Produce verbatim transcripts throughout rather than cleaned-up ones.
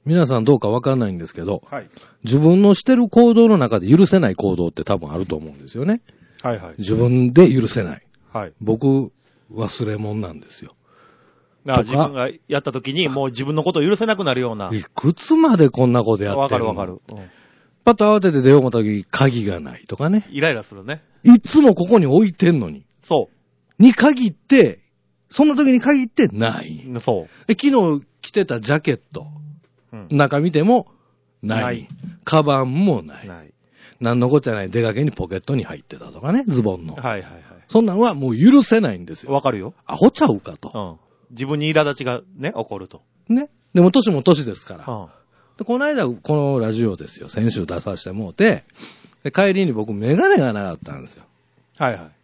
皆さんどうかわかんないんですけど、 はい。 自分のしてる行動の中で許せない行動って多分あると思うんですよね。 はいはい。 自分で許せない。 はい。 僕、忘れ物なんですよ。 だから自分がやった時にもう自分のことを許せなくなるような。 いくつまでこんなことやってるの？ わかるわかる。うん、 パッと慌てて出よう思った時、鍵がないとかね。 イライラするね。 いつもここに置いてんのに。 そう。 に限って、その時に限ってない。 そう。 で昨日着てたジャケット、うん、中見てもない。ない。カバンもない。ない。何のこっちゃない出かけにポケットに入ってたとかね、ズボンの。はいはいはい。そんなんはもう許せないんですよ。 わかるよ。 アホちゃうかと。 うん。自分に苛立ちがね、起こると。 ね。でも年も年ですから。うん、でこの間、このラジオですよ。先週出させてもうて、で帰りに僕メガネがなかったんですよ。はいはい。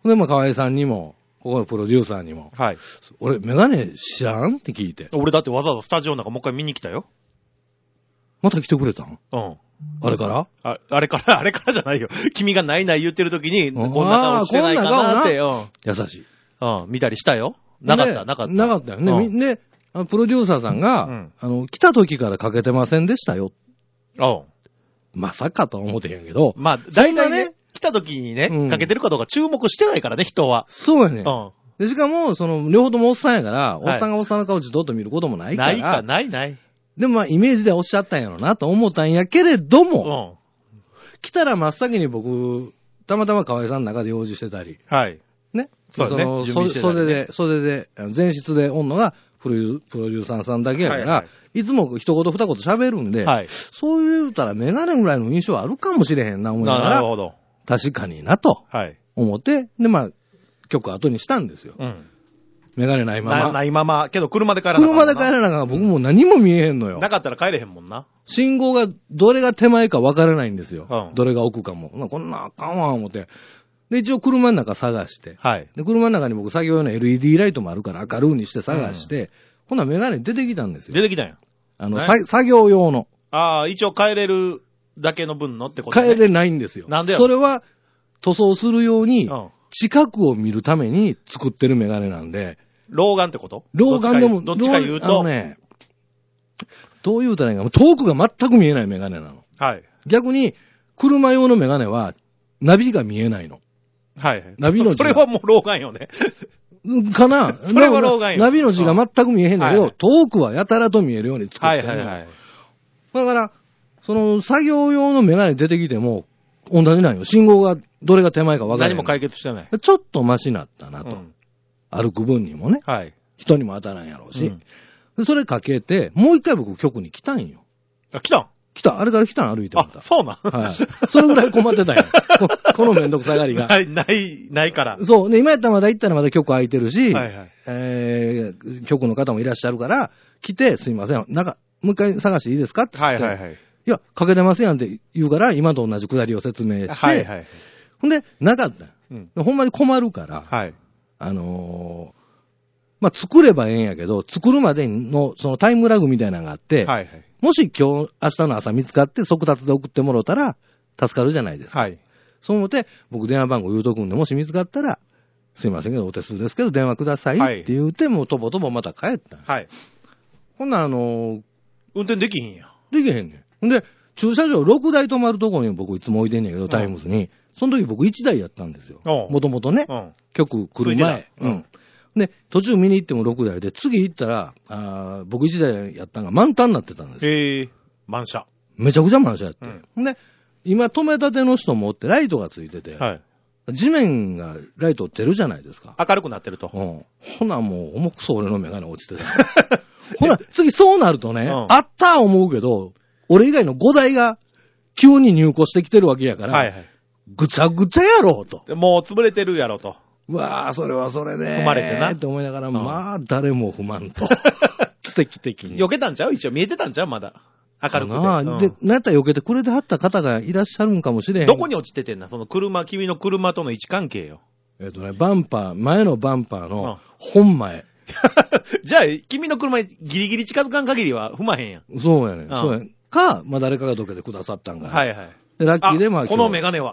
で、まあ河合さんにも、ここのプロデューサーにも。はい。俺、メガネ知らんって聞いて。 俺だってわざわざスタジオの中もう一回見に来たよ。 また来てくれたん？うん。あれからああれから、あれからじゃないよ。君がないない言ってる時に、こんな顔してないかなって。うん。 優しい。 うん。見たりしたよ。なかった、なかった。 なかったよね。うん、で、プロデューサーさんが、うん、あの、来た時からかけてませんでしたよ。うん。まさかとは思ってへんけど。 まあ、大体ね、来た時にね、うん、かけてるかどうか注目してないからね、人は。 そうやね。うん。で、しかも、その、両方ともおっさんやから、はい、おっさんがおっさんの顔じとっと見ることもないから。 ないか、ないない。 でもまあ、イメージでおっしゃったんやろなと思ったんやけれども、うん、来たら真っ先に僕、たまたま河合さんの中で用事してたり。はい。ね。そうですね。その、袖で、袖で、前室でおんのが、プロデューサーさんだけやから、はいはい、いつも一言二言喋るんで、はい、そう言うたらメガネぐらいの印象あるかもしれへんな思いながら、なるほど。確かになと、思って、で、まあ、曲後にしたんですよ。うん。メガネないまま。 なないまま。けど車で帰らなかった。 車で帰らなかった。僕もう何も見えへんのよ。 なかったら帰れへんもんな。 信号が、どれが手前か分からないんですよ。うん、どれが奥かも。こんなあかんわ、思って。で、一応車の中探して。はい。で、車の中に僕作業用の エルイーディー ライトもあるから明るいにして探して、うん、ほんならメガネ出てきたんですよ。 出てきたんや。 あの、さ作業用の。 ああ、一応帰れるだけの分のってことね。 帰れないんですよ。 なんでやそれは、塗装するように、近くを見るために作ってるメガネなんで。 老眼ってこと？ 老眼でも、 どっちか言うと。あのね、 どう言うたらいいか、遠くが全く見えないメガネなの。はい。逆に、車用のメガネは、ナビが見えないの。はい。ナビの字が。それはもう老眼よね。 かなそれは老眼よ。 ナビの字が全く見えへんだけど、はい、遠くはやたらと見えるように作ってるの。はいはいはい。だから、その、作業用のメガネ出てきても、同じなんよ。信号が、どれが手前か分からない。 何も解決してない。 ちょっとマシになったなと。うん、歩く分にもね。はい。人にも当たらんやろうし。うん、それかけて、もう一回僕局に来たんよ。 あ、来たん来た。あれから来たん歩いてもらった。 あ、そうなんはい。それぐらい困ってたんや。こ, このめんどくさがりが。 ない、ない、ないから。 そう。で、今やったらまだ行ったらまだ局空いてるし、はいはい。えー、局の方もいらっしゃるから、来て、すいません。なんか、もう一回探していいですかって言って。はいはいはい。いや、かけてますやんって言うから、今と同じくだりを説明して。はいはい。ほんで、なかった。うん。ほんまに困るから。はい。あのー、まあ、作ればええんやけど、作るまでの、そのタイムラグみたいなのがあって、はいはい。もし今日、明日の朝見つかって速達で送ってもらったら、助かるじゃないですか。はい。そう思って、僕電話番号言うとくんで、もし見つかったら、すいませんけど、お手数ですけど、電話くださいって言うて、はい、もうとぼとぼまた帰った。はい。ほんなら、あのー、 運転できひんや。 できへんねん。ほんで、駐車場ろくだい止まるところに僕いつも置いてんねんけど、タイムズに。その時僕いちだいやったんですよ。もともとね。うん。局来る前。うん。で、途中見に行ってもろくだいで、次行ったら、あ僕いちだいやったんが満タンになってたんですよ。 へえ、満車。 めちゃくちゃ満車やって。うん、で、今止めたての人もおってライトがついてて、はい。地面がライト照るじゃないですか。 明るくなってると。 うん。ほなもう、重くそ俺のメガネ落ちてた。ほな、次そうなるとね、うん、あったー思うけど、俺以外のごだいが急に入庫してきてるわけやから、はいはい。ぐちゃぐちゃやろうと。 もう潰れてるやろと。 うわぁ、それはそれで。 踏まれてな。 って思いながら、うん、まあ、誰も不満と。奇跡的に。 避けたんちゃう一応見えてたんちゃうまだ。明るくて。 なあ、うん、で、なんやったら避けてくれてはった方がいらっしゃるんかもしれへん。 どこに落ちててんなその車、君の車との位置関係よ。 えっとね、バンパー、前のバンパーの本前。うん、 じゃあ、君の車にギリギリ近づかん限りは踏まへんやん。 そうやね。うん、そうやね。か、まあ誰かがどけてくださったんか。 はいはい。 で、ラッキーでまあ。 このメガネは。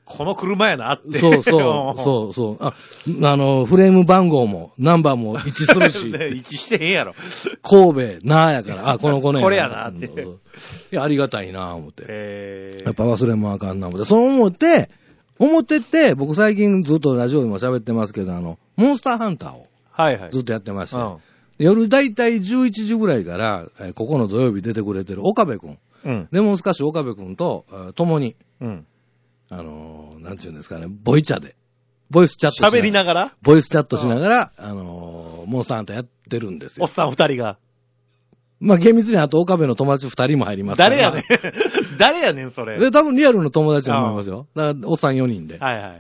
この車やなって。 そうそう、そうそう。あ、あの、フレーム番号も、ナンバーも一致するし。 一致してへんやろ。 神戸、なあやから、あ、この子ね。 これやなって。 そうそういや、ありがたいなぁ、思って。 えー、 やっぱ忘れもあかんな、思って。そう思って、思ってって、僕最近ずっとラジオでも喋ってますけど、あの、モンスターハンターを。はいはい。ずっとやってまして。うん、夜だいたいじゅういちじぐらいから、えー、ここの土曜日出てくれてる岡部くん。うん。レモンスカッシュ岡部くんと、共に。うん。あのー、なんていうんですかね、ボイチャで。ボイスチャットしながら。 喋りながらボイスチャットしながら、あのー、モンスターハンターやってるんですよ。 おっさん二人が。 まあ、厳密にあと岡部の友達二人も入りますから。 誰やねん。誰やねん、それ。 で、多分リアルの友達だと思いますよ。だから、おっさんよにんで。はいはい。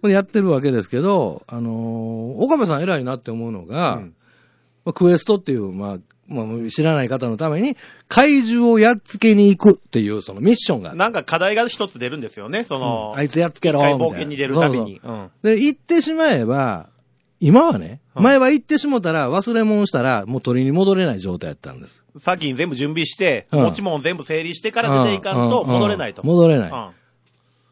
やってるわけですけど、あのー、岡部さん偉いなって思うのが、うんまあ、クエストっていう、まあ、まあ、知らない方のために、怪獣をやっつけに行くっていう、そのミッションが。 なんか課題が一つ出るんですよね、その。 うん、あいつやっつけろみたいな。 冒険に出るたびに。 そうそう、うん。で、行ってしまえば、今はね、うん、前は行ってしもたら、忘れ物したら、もう取りに戻れない状態やったんです。 先に全部準備して、うん、持ち物全部整理してから出ていかんと、戻れないと。 うんうんうん、戻れない。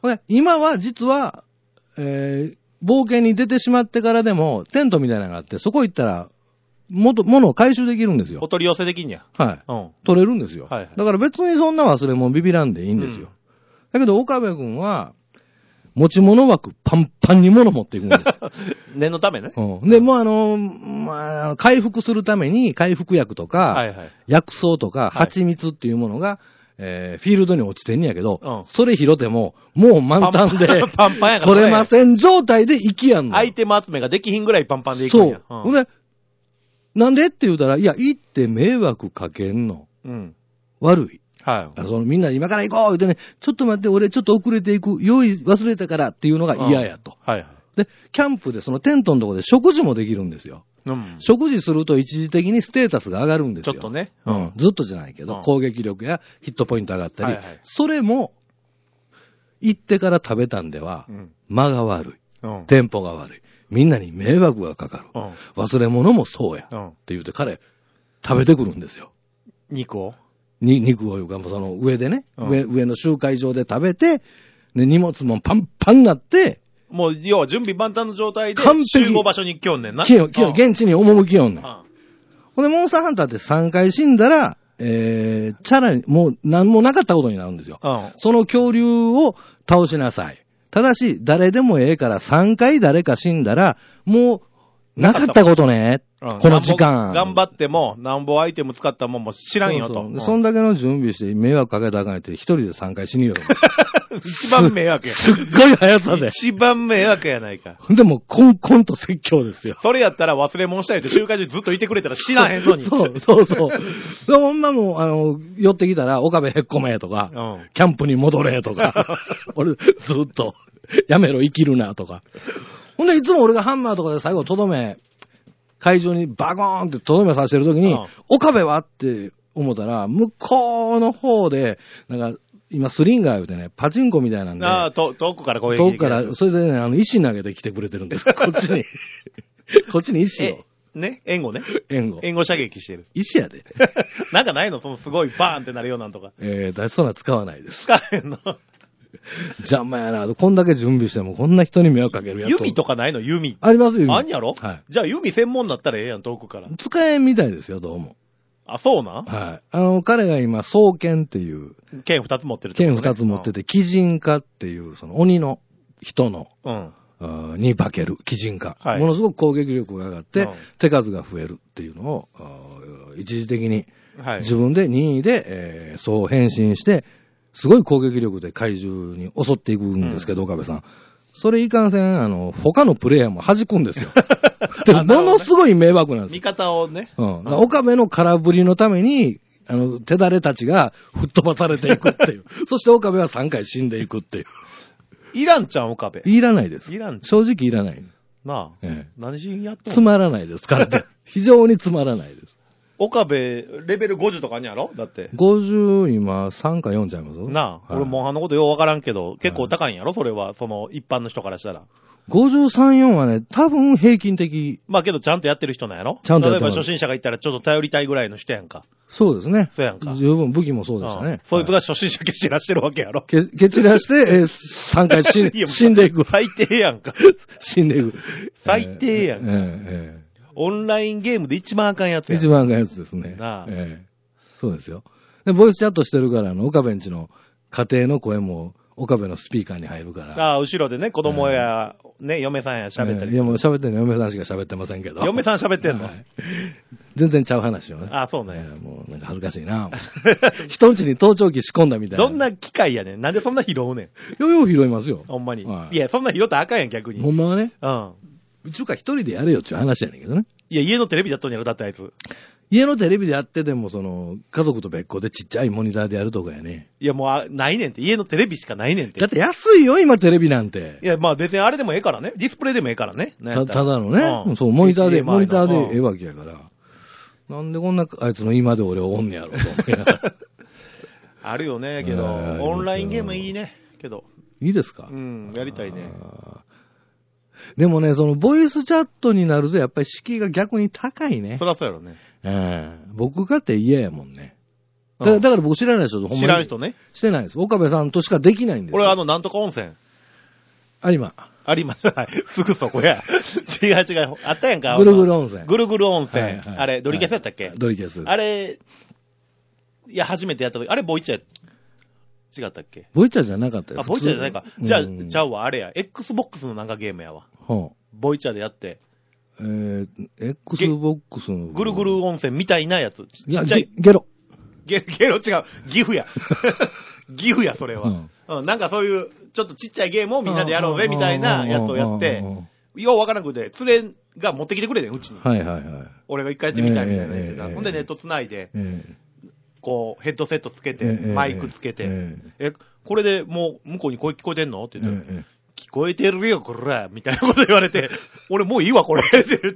うん、今は実は、えー、冒険に出てしまってからでも、テントみたいなのがあって、そこ行ったら、もと、物を回収できるんですよ。 お取り寄せできんや。 はい。うん。取れるんですよ。はい、はい。だから別にそんな忘れ物ビビらんでいいんですよ。うん、だけど、岡部君は、持ち物枠パンパンに物持っていくんですよ。 念のためね。 うん。で、もうあの、まあ、回復するために回復薬とか、はいはい、薬草とか、蜂蜜っていうものが、はい、えー、フィールドに落ちてんやけど、うん、それ拾っても、もう満タンで、パンパンや取れません状態で行きやんの。 アイテム集めができひんぐらいパンパンで行くんや。 そう。うん、で、なんでって言うたら、いや、行って迷惑かけんの。うん。悪い。はい。そのみんな今から行こう言うてね、ちょっと待って、俺ちょっと遅れていく、用意忘れたからっていうのが嫌やと。はいはい。で、キャンプでそのテントのところで食事もできるんですよ。うん。食事すると一時的にステータスが上がるんですよ。 ちょっとね。 うん。ずっとじゃないけど、うん、攻撃力やヒットポイント上がったり、はいはい、それも、行ってから食べたんでは、うん、間が悪い。うん。テンポが悪い。みんなに迷惑がかかる。うん、忘れ物もそうや。うん、って言うて彼、食べてくるんですよ。 肉をに、肉をいうか、その上でね、うん、上、上の集会場で食べて、で、荷物もパンパンになって、 もう、要は準備万端の状態で、集合場所に来よんねんな。 来よ、来よ、現地に赴きよんねん。ほんで、モンスターハンターってさんかい死んだら、えー、チャラに、もう何もなかったことになるんですよ。うん、その恐竜を倒しなさい。ただし、誰でもええからさんかい誰か死んだら、もう、なかったことね。うん、この時間。 頑張っても、なんぼアイテム使ったもんも知らんよと。 そうそう、うん、そんだけの準備して迷惑かけたらあかんって一人でさんかい死による。 一番迷惑や。 すっごい速さで。 一番迷惑やないか。 でも、コンコンと説教ですよ。 それやったら忘れ物したいって集会中ずっといてくれたら死なへんのに。 そうそうそう。でも、女も、あの、寄ってきたら、岡部へっこめとか、うん、キャンプに戻れとか、俺、ずっと、やめろ、生きるなとか。ほんで、いつも俺がハンマーとかで最後とどめ、会場にバゴーンってとどめさせてるときに、うん、岡部はって思ったら、向こうの方で、なんか、今スリンガー言うてね、パチンコみたいなんで。 ああ、遠くから攻撃遠くから、それでね、あの、石投げてきてくれてるんです。こっちに。こっちに石を。 ね援護ね。 援護。 援護射撃してる。 石やで。 なんかないのそのすごいバーンってなるようなんとか。 えー、だそんな使わないです。 使えんの邪魔やな。こんだけ準備してもこんな人に迷惑かけるやつ。 弓とかないの弓。 ありますよ。 あんやろはい。じゃあ弓専門になったらええやん、遠くから。 使えんみたいですよ、どうも。 あ、そうなはい。あの、彼が今、双剣っていう。 剣二つ持ってる、 ね。剣二つ持ってて、鬼人化っていう、その鬼の人の、うん。に化ける、鬼人化。はい。ものすごく攻撃力が上がって、うん、手数が増えるっていうのを、一時的に、はい。自分で任意で、えー、そう変身して、すごい攻撃力で怪獣に襲っていくんですけど、岡部さん。それいかんせん、あの、他のプレイヤーも弾くんですよ。でものすごい迷惑なんですよ。 味方をね。 うん。岡部の空振りのために、あの、手だれたちが吹っ飛ばされていくっていう。そして岡部はさんかい死んでいくっていう。 いらんちゃん、岡部。 いらないです。 いらん正直いらない。 なあ。ええ、何しにやっとんの？ つまらないですからね。非常につまらないです。 岡部、レベルごじゅうとかにやろだって。 ごじゅう今さんかよんちゃいますなあ、はい、俺モンハンのことようわからんけど、結構高いんやろそれは、その一般の人からしたら。 ごじゅうさん、よんはね、多分平均的。 まあけどちゃんとやってる人なんやろちゃんとやってる。例えば初心者がいたらちょっと頼りたいぐらいの人やんか。 そうですね。 そうやんか。 十分武器もそうでしたね。うん、 そいつが初心者蹴散らしてるわけやろ。 蹴散らして、えー、さんかい死ん死んでいく。 最低やんか。 死んでいく。 最低やんか。えーえー、オンラインゲームで一番あかんやつやん。 一番あかんやつですね。なあ、えー。そうですよ。で、ボイスチャットしてるから、あの、岡部んちの家庭の声も、岡部のスピーカーに入るから。 ああ、後ろでね、子供や、えー、ね、嫁さんや喋ったり、えー。 いや、もう喋ってんの嫁さんしか喋ってませんけど。 嫁さん喋ってんの、はい、 全然ちゃう話をね。 ああ、そうね。 えー、もうなんか恥ずかしいな。人んちに盗聴器仕込んだみたいな。 どんな機械やねん。なんでそんな拾うねん。 よよ拾いますよ。 ほんまに。はい、いや、そんな拾ったらあかんやん、逆に。 ほんまはね。 うん。 うちゅうか一人でやれよっていう話やねんけどね。 いや、家のテレビでやっとんやろ、だってあいつ。 家のテレビでやってても、その、家族と別個でちっちゃいモニターでやるとかやね。 いや、もうあ、ないねんって。家のテレビしかないねんって。 だって安いよ、今テレビなんて。 いや、まあ別にあれでもええからね。ディスプレイでもええからね。 た, ただのね、うん、そう、モニターで、モニターでええわけやから。なんでこんな、あいつの今で俺おんねやろと思って。 あるよね、けど、オンラインゲームいいね、けど。 いいですか？ うん、やりたいね。 でもね、その、ボイスチャットになると、やっぱり敷居が逆に高いね。 そらそうやろね。 うん。僕かって嫌やもんね。だから、だから僕知らない人とほんまに。 知らん人ね。 してないです。岡部さんとしかできないんですよ。 俺あの、なんとか温泉。 有馬。 有馬。はい。すぐそこや。違う違う。あったやんか。 ぐるぐる温泉。 ぐるぐる温泉。 はいはい、 あれ、ドリキャスやったっけ、はい、 ドリキャス。 あれ、いや、初めてやった時、あれ、ボイチャ違ったっけ？ ボイチャじゃなかったよ。 あ、ボイチャじゃないか。じゃあ、ちゃうわ、あれや。Xbox のなんかゲームやわ。 ほう。 ボイチャでやって。 えー、Xbox の。 ぐるぐる温泉みたいなやつ。 ちっちゃい。ゲロ。 ゲ、ゲロ違う。岐阜や。岐阜や、それは、うんうん。なんかそういう、ちょっとちっちゃいゲームをみんなでやろうぜ、みたいなやつをやって、ようわからなくて、連れが持ってきてくれてん、うちに。 はいはいはい。 俺が一回やってみたいみたいなやつが。ほんでネット繋いで、えー、こう、ヘッドセットつけて、えー、マイクつけて、えー、え、これでもう向こうに声聞こえてんのって言って、えー聞こえてるよ、こらみたいなこと言われて、俺もういいわ、これって言って。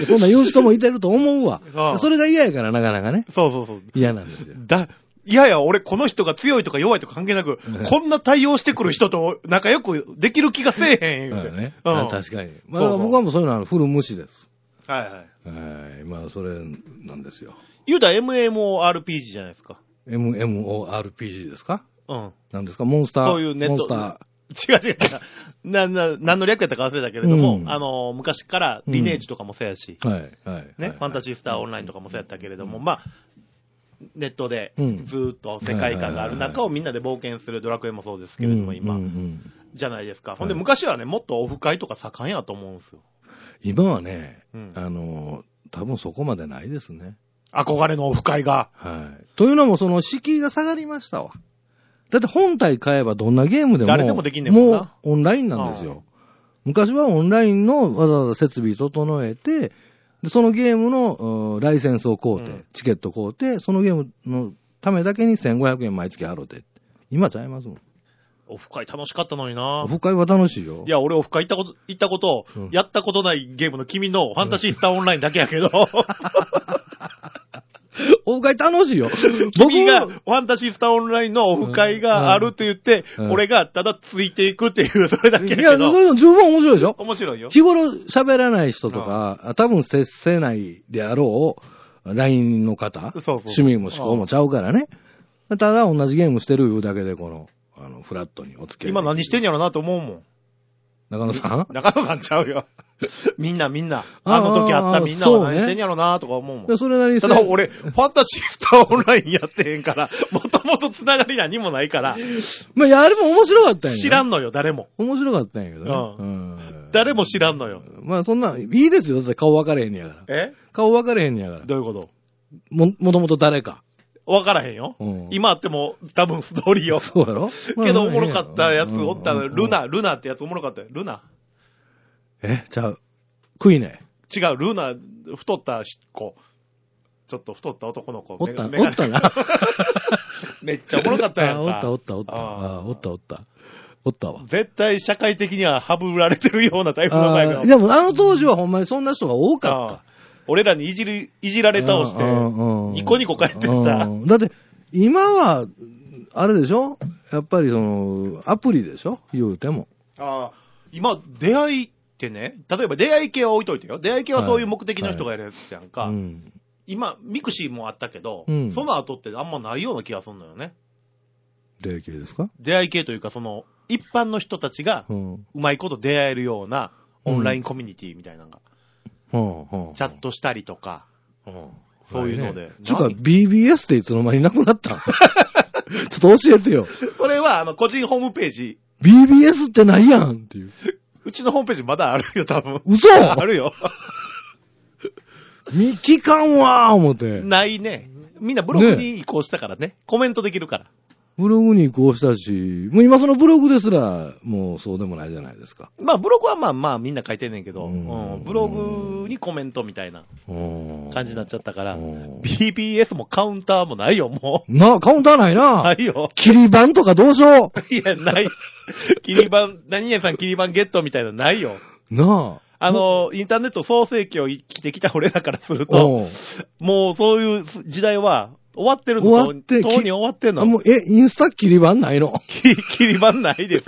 そんな言う人もいてると思うわ。ああそれが嫌やから、なかなかね。 そうそうそう。 嫌なんですよ。 だ、いやいや、俺この人が強いとか弱いとか関係なく、うん、こんな対応してくる人と仲良くできる気がせえへん、言うて。 ねうん、確かに。まあ、そうそう僕はもうそういうのはフル無視です。 はいはい。 はい。まあ、それなんですよ。 言うたら エムエムオーアールピージー じゃないですか。 エムエムオーアールピージー ですか？ うん。 なんですかモンスター。 そういうネット。 モンスター。 違う違う違う。な、な、何の略やったか忘れたけれども、うん、あの、昔からリネージとかもそうやし、 うん、はい、はい。 ね、はい、ファンタジースターオンラインとかもそうやったけれども、うん、まあ、ネットでずーっと世界観がある中をみんなで冒険するドラクエもそうですけれども、今、うんうんうん、じゃないですか。ほんで昔はね、もっとオフ会とか盛んやと思うんですよ。 今はね、うん、あの、多分そこまでないですね。 憧れのオフ会が。 はい。というのも、その敷居が下がりましたわ。だって本体買えばどんなゲームでも、 誰でもできんねんもんな。 もうオンラインなんですよ。昔はオンラインのわざわざ設備整えて、でそのゲームのライセンスを買うて、うん、チケット買うて、そのゲームのためだけにせんごひゃくえん毎月払うて。今ちゃいますもん。 オフ会楽しかったのにな。 オフ会は楽しいよ。 いや、俺オフ会行ったこと、行ったこと、うん、やったことないゲームの君のファンタシースターオンラインだけやけど。 オフ会楽しいよ。 君がファンタジースターオンラインのオフ会があるって言って、うんうん、俺がただついていくっていう、それだけやけど。 いや、そういうの十分面白いでしょ？ 面白いよ。 日頃喋らない人とか、うん、多分接せないであろう、ライン の方、そうそうそう趣味も思考もちゃうからね。ただ同じゲームしてるいうだけで、この、あの、フラットにお付き合い。 今何してんやろなと思うもん。 中野さん中野さんちゃうよ。みんなみんな。あの時あったみんなは何してんやろなとか思うもん。 ね、それなりにただ俺、ファンタジースターオンラインやってへんから、もともとつながり何もないから。 まあ、いや、あれも面白かったんや。 知らんのよ、誰も。 面白かったんやけどね。 うん。うん、誰も知らんのよ。 まあ、そんな、いいですよ。だって顔分かれへんねやから。 え顔分かれへんねやから。 どういうことも、もともと誰か。 分からへんよ。うん、今あっても多分ストーリーよ。 そうやろけどおもろかったやつおったの、ルナ、ルナってやつおもろかったよ。ルナ。 えちゃう。クイネ。 違う、ルナ、太った子。ちょっと太った男の子。 おった、おったな。 めっちゃおもろかったやんか。 おった、おった、おった。あおった、おった。おったわ。 絶対社会的にはハブられてるようなタイプの前が。 でもあの当時はほんまにそんな人が多かった。 俺らにいじり、いじられ倒して、ニコニコ帰ってた。 だって、今は、あれでしょやっぱりその、アプリでしょ言うても。 ああ、今、出会いってね、例えば出会い系は置いといてよ。出会い系はそういう目的の人がやるやつやんか。はいはいうん、 今、ミクシーもあったけど、 うん、 その後ってあんまないような気がするのよね。 出会い系ですか？ 出会い系というか、その、一般の人たちが、うまいこと出会えるような、オンラインコミュニティみたいなのが、うん、チャットしたりとか、うん、そういうので。 ちょっと ビービーエス っていつの間になくなったちょっと教えてよ。 これは、あの、個人ホームページ。 ビービーエス ってないやんっていう。 うちのホームページまだあるよ、多分。 嘘あるよ。 見聞かんわー思って。 ないね。みんなブログに移行したからね。ねコメントできるから。 ブログに移行したし、もう今そのブログですら、もうそうでもないじゃないですか。 まあブログはまあまあみんな書いてんねんけど、うんうん、ブログにコメントみたいな感じになっちゃったから、ビービーエス もカウンターもないよ、もう。 な、カウンターないな。 ないよ。 切り板とかどうしよう。いや、ない。切り板、何々さん切り板ゲットみたいなのないよ。 なあ。 あの、インターネット創世期を生きてきた俺らからすると、もうそういう時代は終わってるの。 終わって、 とうに終わってんの。 あ、もう、え、インスタ切り板ないの？ 切り板ないです。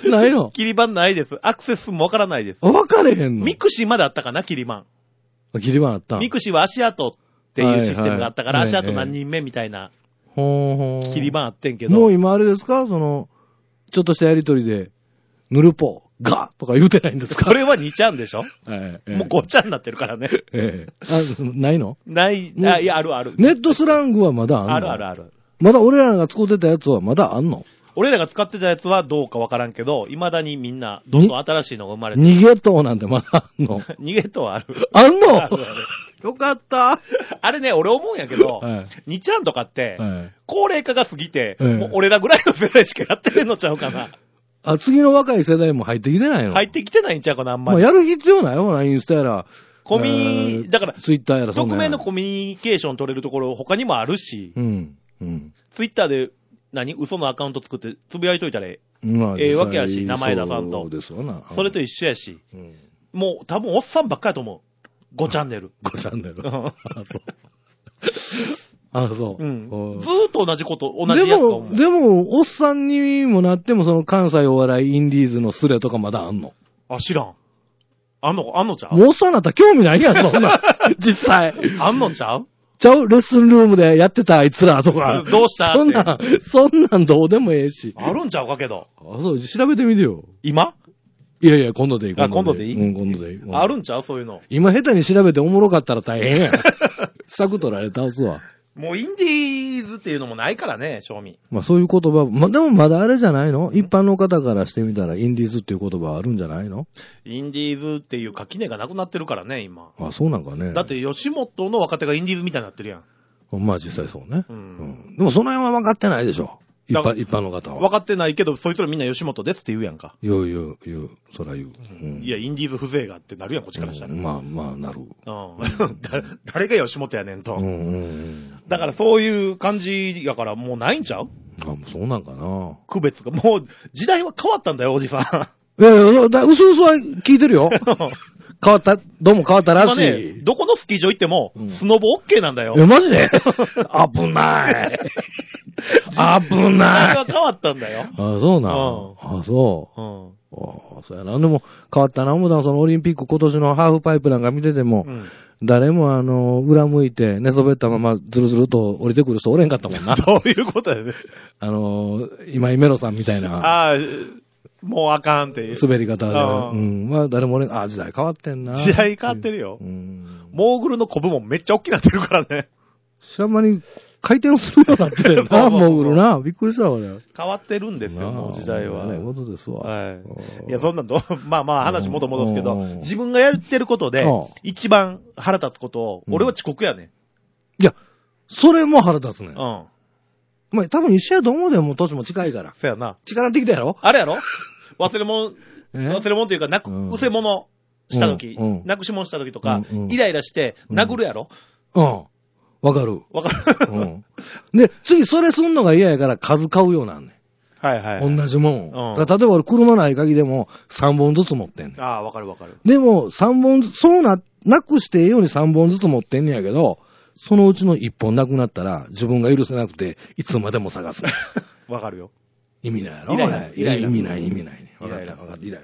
ないの？ 切り板ないです。アクセスもわからないです。 わかれへんの？ ミクシーまであったかな、切り板。 切り板あった。 ミクシーは足跡っていうシステムがあったから、はいはい、足跡何人目みたいな。ほうほう。切り板あってんけど。 もう今あれですか？その、ちょっとしたやりとりで、ヌルポ。ガーとか言うてないんですか？ それはにちゃんでしょ、 ええ、 もうごちゃになってるからね。 ええ、あ、ないの？ ない、あ、いや、あるある。 ネットスラングはまだあんの？ あるあるある。 まだ俺らが使ってたやつはまだあんの？ 俺らが使ってたやつはどうかわからんけど、未だにみんな、どんどん新しいのが生まれてる。 逃げとうなんてまだあんの？ 逃げとうある。 あんの？あるあるよかった。 あれね、俺思うんやけど、はい、にちゃんとかって、はい、高齢化が過ぎて、はい、もう俺らぐらいの世代しかやってんのちゃうかな。 あ、次の若い世代も入ってきてないの？ 入ってきてないんちゃうかな、あんまり。 まあ、やる必要ないよな、インスタやら。 コミー、えー、だから、 ツイッターやらそんな。 匿名のコミュニケーション取れるところ他にもあるし、うん。うん。ツイッターで、何嘘のアカウント作ってつぶやいといたらええ、まあ、ええわけやし、名前出さんと。そうですわな。それと一緒やし、うん、もう多分おっさんばっかりと思う。ごチャンネル。 ごチャンネル。あ、そう。あ、そう。うん。 ずーっと同じこと、同じやつと思う。 でも、でも、おっさんにもなっても、その関西お笑いインディーズのスレとかまだあんの？ あ、知らん。あんの、あんのちゃう？ もうおっさんなったら興味ないやん、そんな。実際。 あんのちゃう？ ちゃう？レッスンルームでやってたあいつらとか。 どうした？ そんなん、そんなんどうでもええし。 あるんちゃうかけど。 あ、そう、調べてみてよ。 今？ いやいや、今度でいい。 あ、今度でいい？ うん、今度でいい。 あるんちゃう？そういうの。 今下手に調べておもろかったら大変や。尺取られ倒すわ。 もうインディーズっていうのもないからね、正味。 まあそういう言葉、ま、でもまだあれじゃないの？一般の方からしてみたらインディーズっていう言葉あるんじゃないの？ インディーズっていう垣根がなくなってるからね、今。 あ、そうなんかね。 だって吉本の若手がインディーズみたいになってるやん。 まあ実際そうね。うん。うん、でもその辺は分かってないでしょ。一般、一般の方は。 分かってないけど、そいつらみんな吉本ですって言うやんか。 言う言う言う。そら言う。 うん、いや、インディーズ風情がってなるやん、こっちからしたら。うん、 まあまあ、なる。うん。 誰が吉本やねんと。うんうんうん。だからそういう感じやからもうないんちゃう？ あ、もうそうなんかな。 区別が。もう時代は変わったんだよ、おじさん。 いやいや、だうすうすは聞いてるよ。変わった、どうも変わったらしい。 ね、どこのスキー場行っても、うん、スノボ OK なんだよ。 え、マジで？危ない。危ない。時代は変わったんだよ。 あ、そうな。うん、あ、そう。うん。あ、そうやな。でも、変わったな。思うたそのオリンピック今年のハーフパイプなんか見てても、うん、誰もあの、裏向いて寝そべったままずるずると降りてくる人おれんかったもんな。 どういうことやね。 あの、今井メロさんみたいな。 ああ、もうあかんっていう。 滑り方で。うん。まあ誰も俺、あ、時代変わってんな。 時代変わってるよ。うん。モーグルのコブもめっちゃ大きくなってるからね。 知らん間に回転するようになってるよな、モーグルな。びっくりしたわ、俺。 変わってるんですよ、もう時代は。 ね、ことですわ。 はい。いや、そんなんど、まあまあ話元戻すけど、自分がやってることで、一番腹立つことを、俺は遅刻やね。 いや、それも腹立つね。うん。まあ多分一緒やと思うでもう年も近いから。 そうやな。 近なってきたやろ？ あれやろ？忘れ物、忘れ物というか、なく、うせ物したとき、なくし物したときとか、イライラして殴るやろ？ うん。わかる。 わかる。 うん。で、次それすんのが嫌やから数買うようなんねん。 はいはい。 同じもん。うん、例えば俺車ない鍵でもさんぼんずつ持ってんねん。 ああ、わかるわかる。 でもさんぼんずつ、そうな、なくしてええようにさんぼんずつ持ってんねやけど、そのうちのいっぽんなくなったら自分が許せなくていつまでも探す。 わかるよ。 意味ないやろ？ イライラする。 意味ない意味ないね。わかったわかった。イライラすんねん。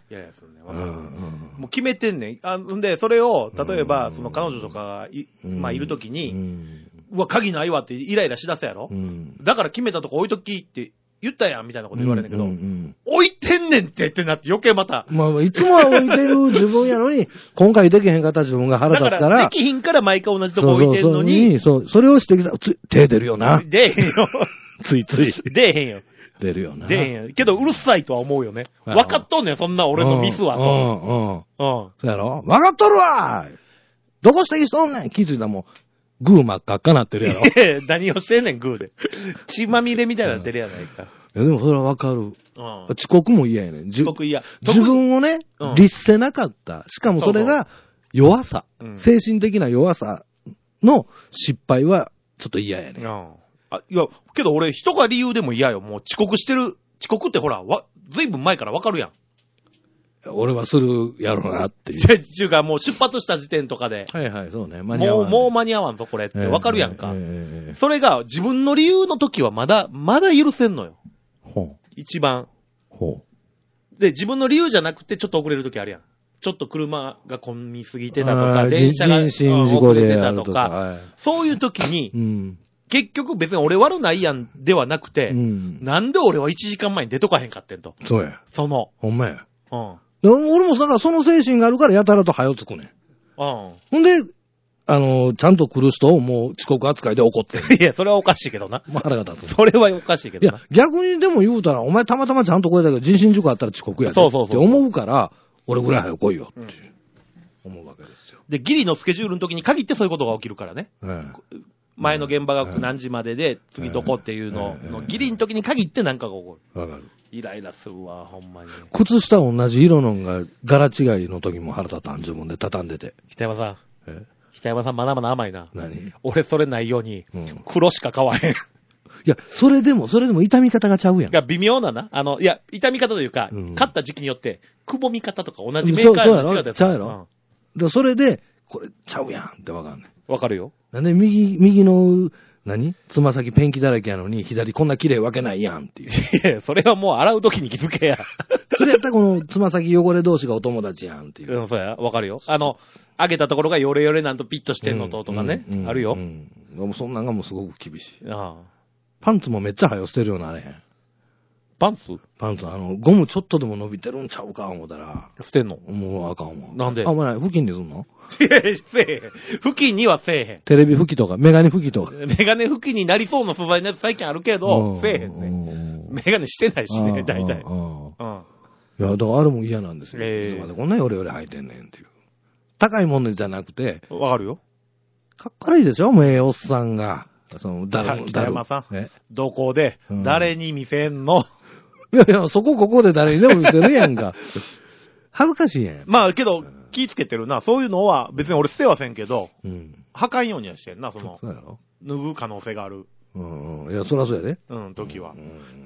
イライラするね。わかる。うんうん、もう決めてんねん。あんで、それを、例えば、その彼女とかがい、うん、まあ、いるときに、うん、うわ、鍵ないわってイライラしだすやろ、うん、だから決めたとこ置いときって言ったやんみたいなこと言われるんだけど、うんうんうん、置いてんねんってってなって余計また。 まあ、いつもは置いてる自分やのに、今回できへんかった自分が腹立つから。だからできひんから毎回同じとこ置いてんのに。 そうそうそう、そう、それを指摘さ、つ、手出るよな。 出へんよ。 ついつい。 出へんよ。 出るよな。 出へんよ。けどうるさいとは思うよね。分かっとんねん、そんな俺のミスはと。 うん、うん。うん。そうやろ？分かっとるわ！どこ指摘しとんねん！気づいたらもう、グー真っ赤っかなってるやろ。 いや何をしてんねん、グーで。血まみれみたいになってるやないか。 いや、でもそれは分かる。うん。遅刻も嫌やねん。 遅刻嫌。 自分をね、うん、律せなかった。しかもそれが弱さ。そうそう、うん、精神的な弱さの失敗はちょっと嫌やねん。うん。 あ、いや、けど俺人が理由でも嫌よ。もう遅刻してる。遅刻ってほら、わ、ずいぶん前からわかるやん。 俺はするやろなっていう。 ちゅうかもう出発した時点とかで。 はいはい、そうね。間に合わん、 ね。もう、もう間に合わんぞ、これってわかるやんか。えーえーえー。それが自分の理由の時はまだ、まだ許せんのよ。ほう。一番。ほう。で、自分の理由じゃなくてちょっと遅れる時あるやん。ちょっと車が混みすぎてたとか、電車が遅れてたとか、はい、そういう時に、うん、結局別に俺悪ないやんではなくて、うん、なんで俺はいちじかんまえに出とかへんかってんと。 そうや。 その。 ほんまや。うん。俺もだからその精神があるからやたらと早つくねん。うん。ほんで、あの、ちゃんと来る人をもう遅刻扱いで怒ってる。いや、それはおかしいけどな。 まあ、腹が立つ。 それはおかしいけどな。 いや、逆にでも言うたら、お前たまたまちゃんと来れたけど、人身事故あったら遅刻やで。そうそうそう。って思うから、俺ぐらい早く来いよって、うん、思うわけですよ。 で、ギリのスケジュールの時に限ってそういうことが起きるからね。うん、前の現場が何時までで、次どこっていうのの、ギリの時に限ってなんかが起こる。わかる。イライラするわ、ほんまに。 靴下同じ色のが柄違いの時も腹立ったん、自分で畳んでて。 北山さん。え北山さんまだまだ甘いな。 何？ 俺それないように、うん、黒しか買わへん。いや、それでも、それでも痛み方がちゃうやん。 いや、微妙なな。あの、いや、痛み方というか、うん、買った時期によって、くぼみ方とか同じメーカーの違うやつ。 ちゃうやろ、うん、でそれで、これちゃうやんってわかんない。 わかるよ。 なんで右、右の、何つま先ペンキだらけやのに、左こんな綺麗わけないやんっていう。 いや、それはもう洗うときに気づけや。 それやったらこのつま先汚れ同士がお友達やんっていう。 うん、そうや。わかるよ。あの、上げたところがヨレヨレなんとピッとしてんのと、とかね、うんうん。あるよ。うん。 もうそんなんがもうすごく厳しい。ああ。パンツもめっちゃ早捨てるようになれへん。 パンツパンツ、あの、ゴムちょっとでも伸びてるんちゃうか思ったら。 捨てんのもうあかんわ。 なんであ、お前付近にすんのいや、せえへん。付近にはせえへん。 テレビ拭きとか、メガネ拭きとか。 メガネ拭きになりそうな素材のやつ最近あるけど、せえへんね。メガネしてないしね、大体。うん。 いや、だからあれも嫌なんですよ。えー、いつまでこんなヨレヨレ履いてんねんっていう。高いものじゃなくて。 わかるよ。 かっこ悪いでしょもうええおっさんが。その、だる、 北山さん。どこで、誰に見せんの、 いやいや、そこここで誰にでも見せるやんか。恥ずかしいやん。 まあ、けど、気ぃつけてるな。そういうのは、別に俺捨てはせんけど、うん。履かんようにはしてんな、その。そうやろ脱ぐ可能性がある。 うん。いや、そらそうやで。 うん、時は。うん、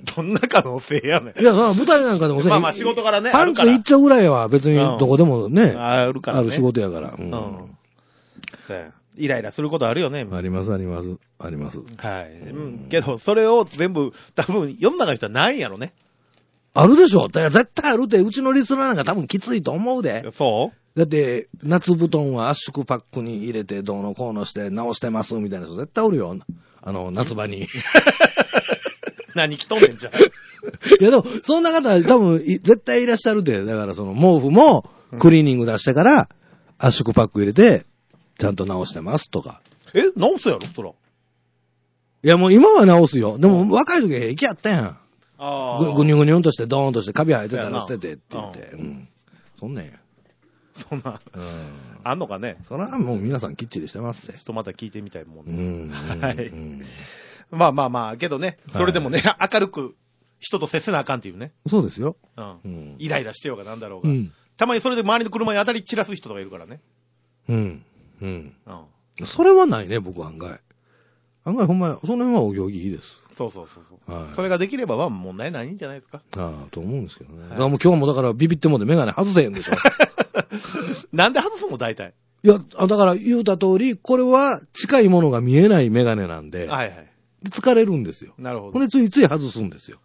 どんな可能性やねん。 いや、その舞台なんかでもまあまあ仕事からね。 パンツ一丁ぐらいは別にどこでもね。うん、 あるからね。 ある仕事やから。うん。うん、 そうや。イライラすることあるよね。 ありますあります。あります。 はい。うん。けど、それを全部、多分、世の中の人はないんやろね。 あるでしょ。だから絶対あるって、うちのリスナーなんか多分きついと思うで。 そうだって、夏布団は圧縮パックに入れて、どうのこうのして直してますみたいな人絶対おるよ。あの、夏場に。 何着とんねんじゃん。いやでも、そんな方多分、絶対いらっしゃるで。だからその、毛布もクリーニング出してから、圧縮パック入れて、ちゃんと直してますとか。 え直すやろそら。 いやもう今は直すよ。でも若い時平気やったやん。 あぐぐにゅぐにゅんとしてドーンとしてカビ生えてたら捨ててって言って。うん。そんなんや。 そんな、うん、あんのかね。 そらもう皆さんきっちりしてますちょっとまた聞いてみたいもんです。うん、はい、うん。まあまあまあ、けどね、それでもね、はい、明るく人と接せなあかんっていうね。 そうですよ。 うん。うん、イライラしてようがなんだろうが、うん。たまにそれで周りの車に当たり散らす人とかいるからね。 うん。うん。うん。それはないね、僕案外。案外ほんま、その辺はお行儀いいです。 そうそうそうそう、はい。それができればまあ問題ないんじゃないですか。 ああ、と思うんですけどね。はい、だからもう今日もだからビビってもでメガネ外せへんでしょ。 なんで外すの大体。 いや、だから言うた通り、これは近いものが見えないメガネなんで、はいはい。疲れるんですよ。 なるほど。 ほんでついつい外すんですよ。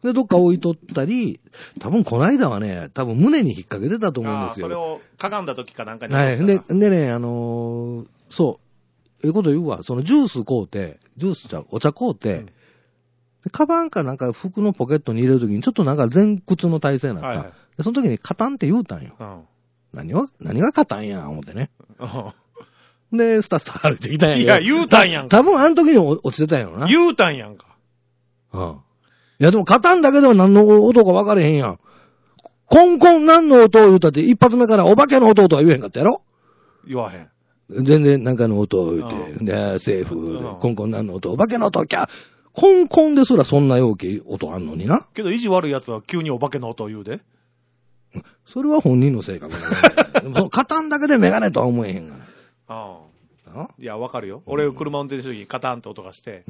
で、どっか置いとったり、多分この間はね、多分胸に引っ掛けてたと思うんですよ。 あそれをかがんだ時かなんかに。 はい。で、でね、あのー、そう、ええこと言うわ。そのジュース買うて、ジュースちゃう、お茶買うて、うん、でカバンかなんか服のポケットに入れるときにちょっとなんか前屈の体勢になった。はいはい、でその時にカタンって言うたんよ。うん、何を何がカタンやん、思ってね。で、スタスタ歩いてきたんやん。 いや、言うたんやんか。多分あの時に落ちてたんやろな。 言うたんやんか。 うん。いや、でもカタンだけでは何の音か分かれへんやん。コンコン何の音を言うたって一発目からお化けの音とは言えへんかったやろ？ 言わへん。 全然なんかの音を言って、うん、で、セーフ、うん、コンコン何の音、お化けの音、キャー、コンコンですらそんな容器音あんのにな。 けど意地悪い奴は急にお化けの音を言うで。 それは本人の性格だね。そのカタンだけでメガネとは思えへんがな。ああ。いや、わかるよ。俺、車運転してる時にカタンって音がして、うん、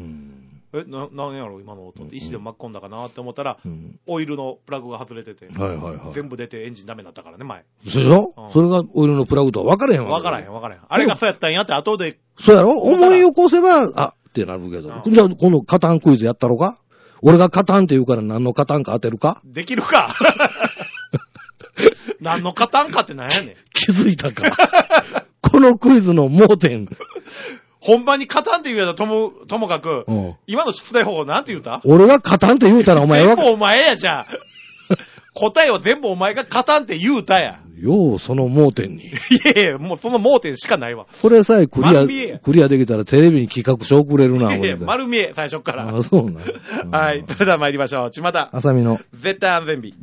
え、な、なんやろ、今の音って、石で巻き込んだかなって思ったら、うん、オイルのプラグが外れてて、はいはいはい、全部出てエンジンダメになったからね、前。 そうでしょ、うん、それがオイルのプラグとは分からへんわ。 分からへん、分からへん。あれがそうやったんやって後で。 そうやろ思い起こせば、あ、ってなるけど。うん、じゃあ、今度カタンクイズやったろか俺がカタンって言うから何のカタンか当てるかできるか何のカタンかって何やねん。 気づいたか。このクイズの盲点。 本番にカタンって言うやつとも、ともかく、うん、今の出題方法なんて言うた俺がカタンって言うたらお前は。 全部お前やじゃあ。答えは全部お前がカタンって言うたや。 よう、その盲点に。いやいや、もうその盲点しかないわ。 これさえクリア、クリアできたらテレビに企画書送れるな、 いやいや、丸見え、最初から。 あ、そうな。 はい。それでは参りましょう。ちまた。 あさみの。 絶対安全日。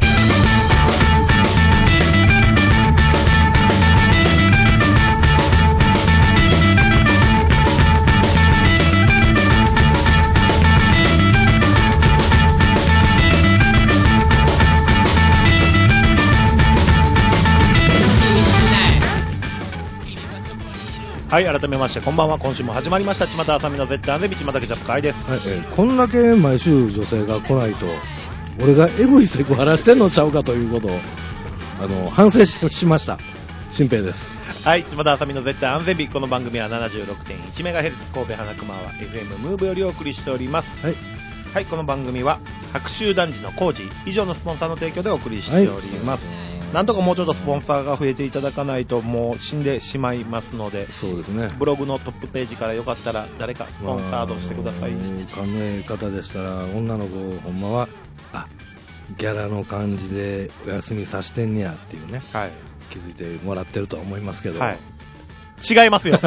はい、改めまして、こんばんは。今週も始まりました。ちまたあさみの絶対安全日、ちまたケチャップ会です。 はい、えー、こんだけ毎週女性が来ないと、俺がエグいセクハラしてんのちゃうかということを、あの、反省し、しました。新平です。 はい、ちまたあさみの絶対安全日。この番組は ななじゅうろくてんいちメガヘルツ 神戸花熊は エフエム ムーブよりお送りしております。はい。はい、この番組は、白州男児の工事以上のスポンサーの提供でお送りしております。はい、なんとかもうちょっとスポンサーが増えていただかないともう死んでしまいますので、 そうですね。 ブログのトップページからよかったら誰かスポンサードしてください。 考え方でしたら女の子ほんまはあギャラの感じでお休みさしてんねやっていうね、はい、気づいてもらってるとは思いますけど、はい、 違いますよ。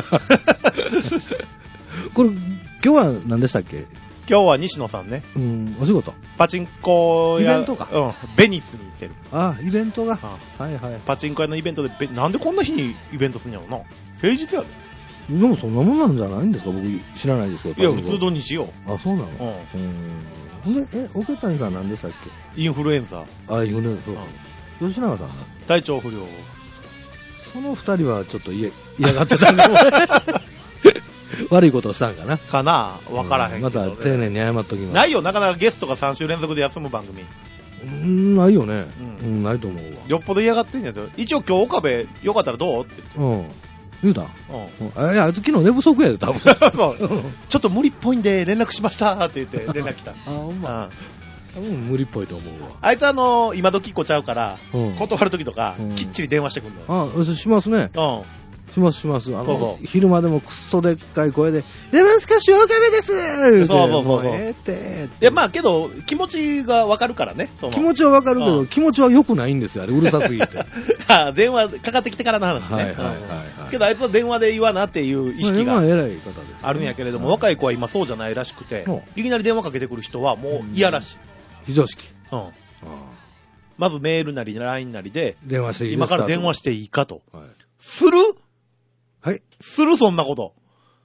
これ今日は何でしたっけ？ 今日は西野さんね。 うん、お仕事。 パチンコや。 イベントか。 うん、ベニスに行ってる。 ああ、イベントが。うん、はいはい。 パチンコ屋のイベントで、なんでこんな日にイベントすんやろな。平日やろ。 でもそんなもんなんじゃないんですか僕知らないですけど。 いや、普通土日よ。 あ、そうなの？うん。ほんで、え、桶谷さん何でしたっけ？インフルエンザ。 あ、インフルエンザ。うん。吉永さん体調不良。 その二人はちょっと嫌がってたんで。悪いことをしたんかなかなわからへんけど、ね、 また丁寧に謝っときます。 ないよ、なかなかゲストがさん週連続で休む番組。 うーん、ないよね。うん、うん、ないと思うわ。 よっぽど嫌がってんやけど、一応今日岡部よかったらどうって言って。うん。 言うたん？うん。いや、あいつ昨日寝不足やで、多分。 そう。ちょっと無理っぽいんで連絡しましたって言って連絡来た。あ、 ほんま。うん、無理っぽいと思うわ。 あいつあのー、今時っこちゃうから、うん、断るときとか、うん、きっちり電話してくんのよ。 あ、しますね。うん。しますします。あの、そうそう昼間でもくっそでっかい声で、出ますか、塩亀ですそうそうそうそう。えーって。いや、まあけど、気持ちがわかるからね。 気持ちはわかるけど、うん、気持ちは良くないんですよ、あれ、うるさすぎて。 あ電話かかってきてからの話ね。はいはいはい、はいうん。けど、あいつは電話で言わなっていう意識があるんやけれども、若い子は今そうじゃないらしくて、いきなり電話かけてくる人はもう嫌らしい。 非常識。うん。あまずメールなり ライン なりで、 電話していい今から電話していいかと。はい、するはい。 するそんなこと。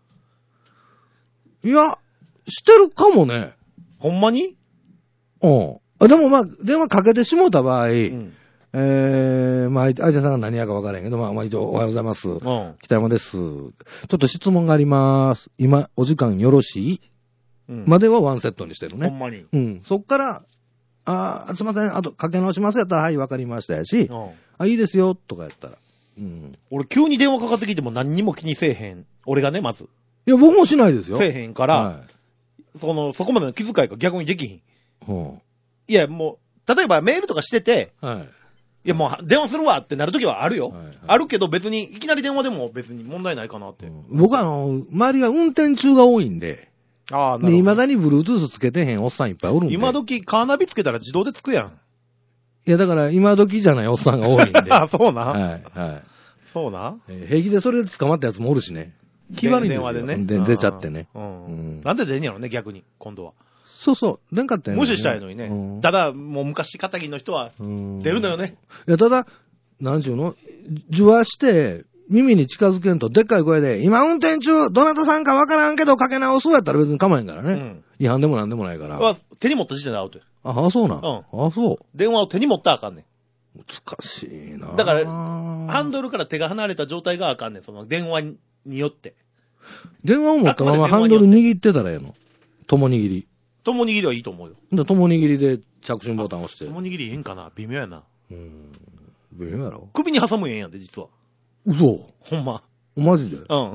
いや、してるかもね。 ほんまに？ うん。でもまあ、電話かけてしもた場合、うん、えー、まあ、相手さんが何やか分からへんけど、まあ、まあ、一応おはようございます。うん。北山です。ちょっと質問があります。今、お時間よろしい？うん、まではワンセットにしてるね。 ほんまに。 うん。そっから、あー、すいません、あと、かけ直しますやったら、はい、わかりましたやし、うん、あ、いいですよ、とかやったら。うん。 俺、急に電話かかってきても何にも気にせえへん。俺がね、まず。 いや、僕もしないですよ。 せえへんから、はい、その、そこまでの気遣いが逆にできひん。うん。 いや、もう、例えばメールとかしてて、 はい。 いや、もう電話するわってなるときはあるよ、はいはい。あるけど別に、いきなり電話でも別に問題ないかなって。うん、 僕はあの、周りが運転中が多いんで、ああ、なるほど。で、未だに Bluetooth つけてへんおっさんいっぱいおるんで。 今時カーナビつけたら自動でつくやん。 いや、だから今時じゃないおっさんが多いんで。 あ、そうな。 はい、はい。 そうな、 えー、平気でそれで捕まったやつもおるしね。気悪いんですよ。電話でね。で出ちゃってね。 うん。うん、なんで出んやろね、逆に、今度は。 そうそう。出んかったよね。 無視したいのにね。うん、ただ、もう昔、片桐の人は、出るのよね。 いや、ただ、なんちゅうの受話して、耳に近づけんと、でっかい声で、今運転中、どなたさんかわからんけどかけ直そうやったら別に構えんからね。うん、違反でもなんでもないから。 手に持った時点でアウトや。 ああ、そうなん。うん。あそう。 電話を手に持ったらあかんねん。 難しいな。 だから、ハンドルから手が離れた状態があかんねん、その電話によって。 電話を持ったままハンドル握ってたらええの。共握り。 共握りはいいと思うよ。 で、共握りで着信ボタン押して。 共握りええんかな微妙やな。 うん。微妙やろ。 首に挟むんええんやんて、実は。 嘘。 ほんま。 マジで？うん。 あ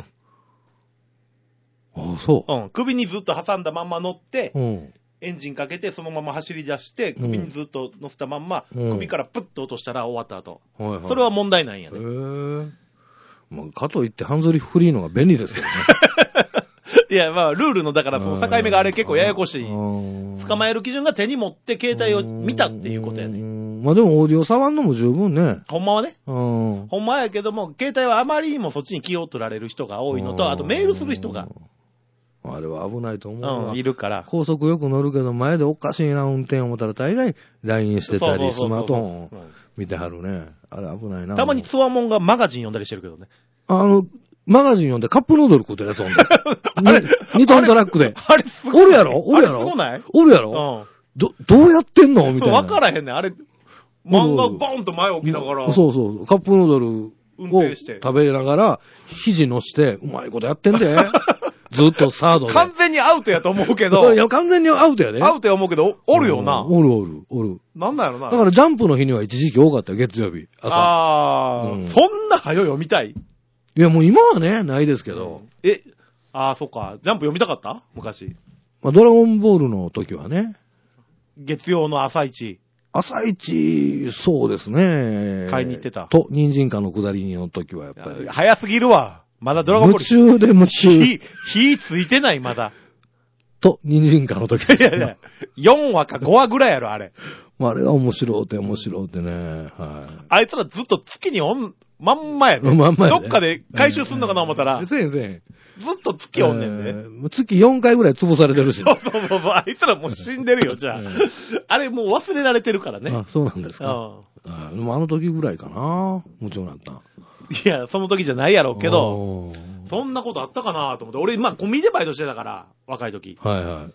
あ、そう。 うん。首にずっと挟んだまんま乗って、うん。エンジンかけて、そのまま走り出して、首にずっと乗せたまんま、うん、首からプッと落としたら終わった後。はいはい、それは問題ないんやね。へぇ、まあ、かといってハンズリフリーのが便利ですけどね。 いや、まあ、ルールの、だから、その境目があれ結構ややこしい。捕まえる基準が手に持って携帯を見たっていうことやね。 まあでも、オーディオ触んのも十分ね。 ほんまはね。ほんまやけども、携帯はあまりにもそっちに気を取られる人が多いのと、あとメールする人が。 あれは危ないと思うわ。 うん、いるから。 高速よく乗るけど、前でおかしいな運転思ったら大概 ライン してたり、スマートフォン見てはるね。あれ危ないな。 たまにつわもんがマガジン読んだりしてるけどね。 あの、マガジン読んでカップヌードル食うてるやつおんだ。にトントラックで。 あれすごい。 おるやろおるやろすごないおるやろうん。ど、どうやってんのみたいな。 わからへんねん。あれ、漫画ボンと前置きながら。 そうそう。カップヌードルを食べながら、肘乗して、うまいことやってんで。ずっとサードで。 完全にアウトやと思うけど。 いや、完全にアウトやで。 アウトや思うけど、おるよな。 おるおる、おる。 なんだろうな。 だからジャンプの日には一時期多かったよ、月曜日。朝。 ああ、うん、そんな早読みたい？ いや、もう今はね、ないですけど。 うん、え、ああ、そっか。ジャンプ読みたかった昔。 まあ、ドラゴンボールの時はね。 月曜の朝一。 朝一、そうですね。 買いに行ってた。 と、人参花の下りの時はやっぱり。 早すぎるわ。まだドラゴンボール。 夢中で夢中。 火、火ついてない、まだ。 と、人参花の時。 いやいや、よんわかごわぐらいやろ、あれ。 まあ、あれが面白うて面白うてね。はい。 あいつらずっと月におん、まんまやね。 まんまやね。 どっかで回収すんのかな思ったら。 せんせん。 ずっと月おんねんね。えー、月よんかいぐらい潰されてるし、 ね。そうそうそうそう。あいつらもう死んでるよ、じゃあ。あれもう忘れられてるからね。 あ、そうなんですか。ああ、でもあの時ぐらいかな。夢中になった。 いや、その時じゃないやろうけど、そんなことあったかなと思って。俺、まあ、コンビニでバイトしてたから、若い時。 はいはい。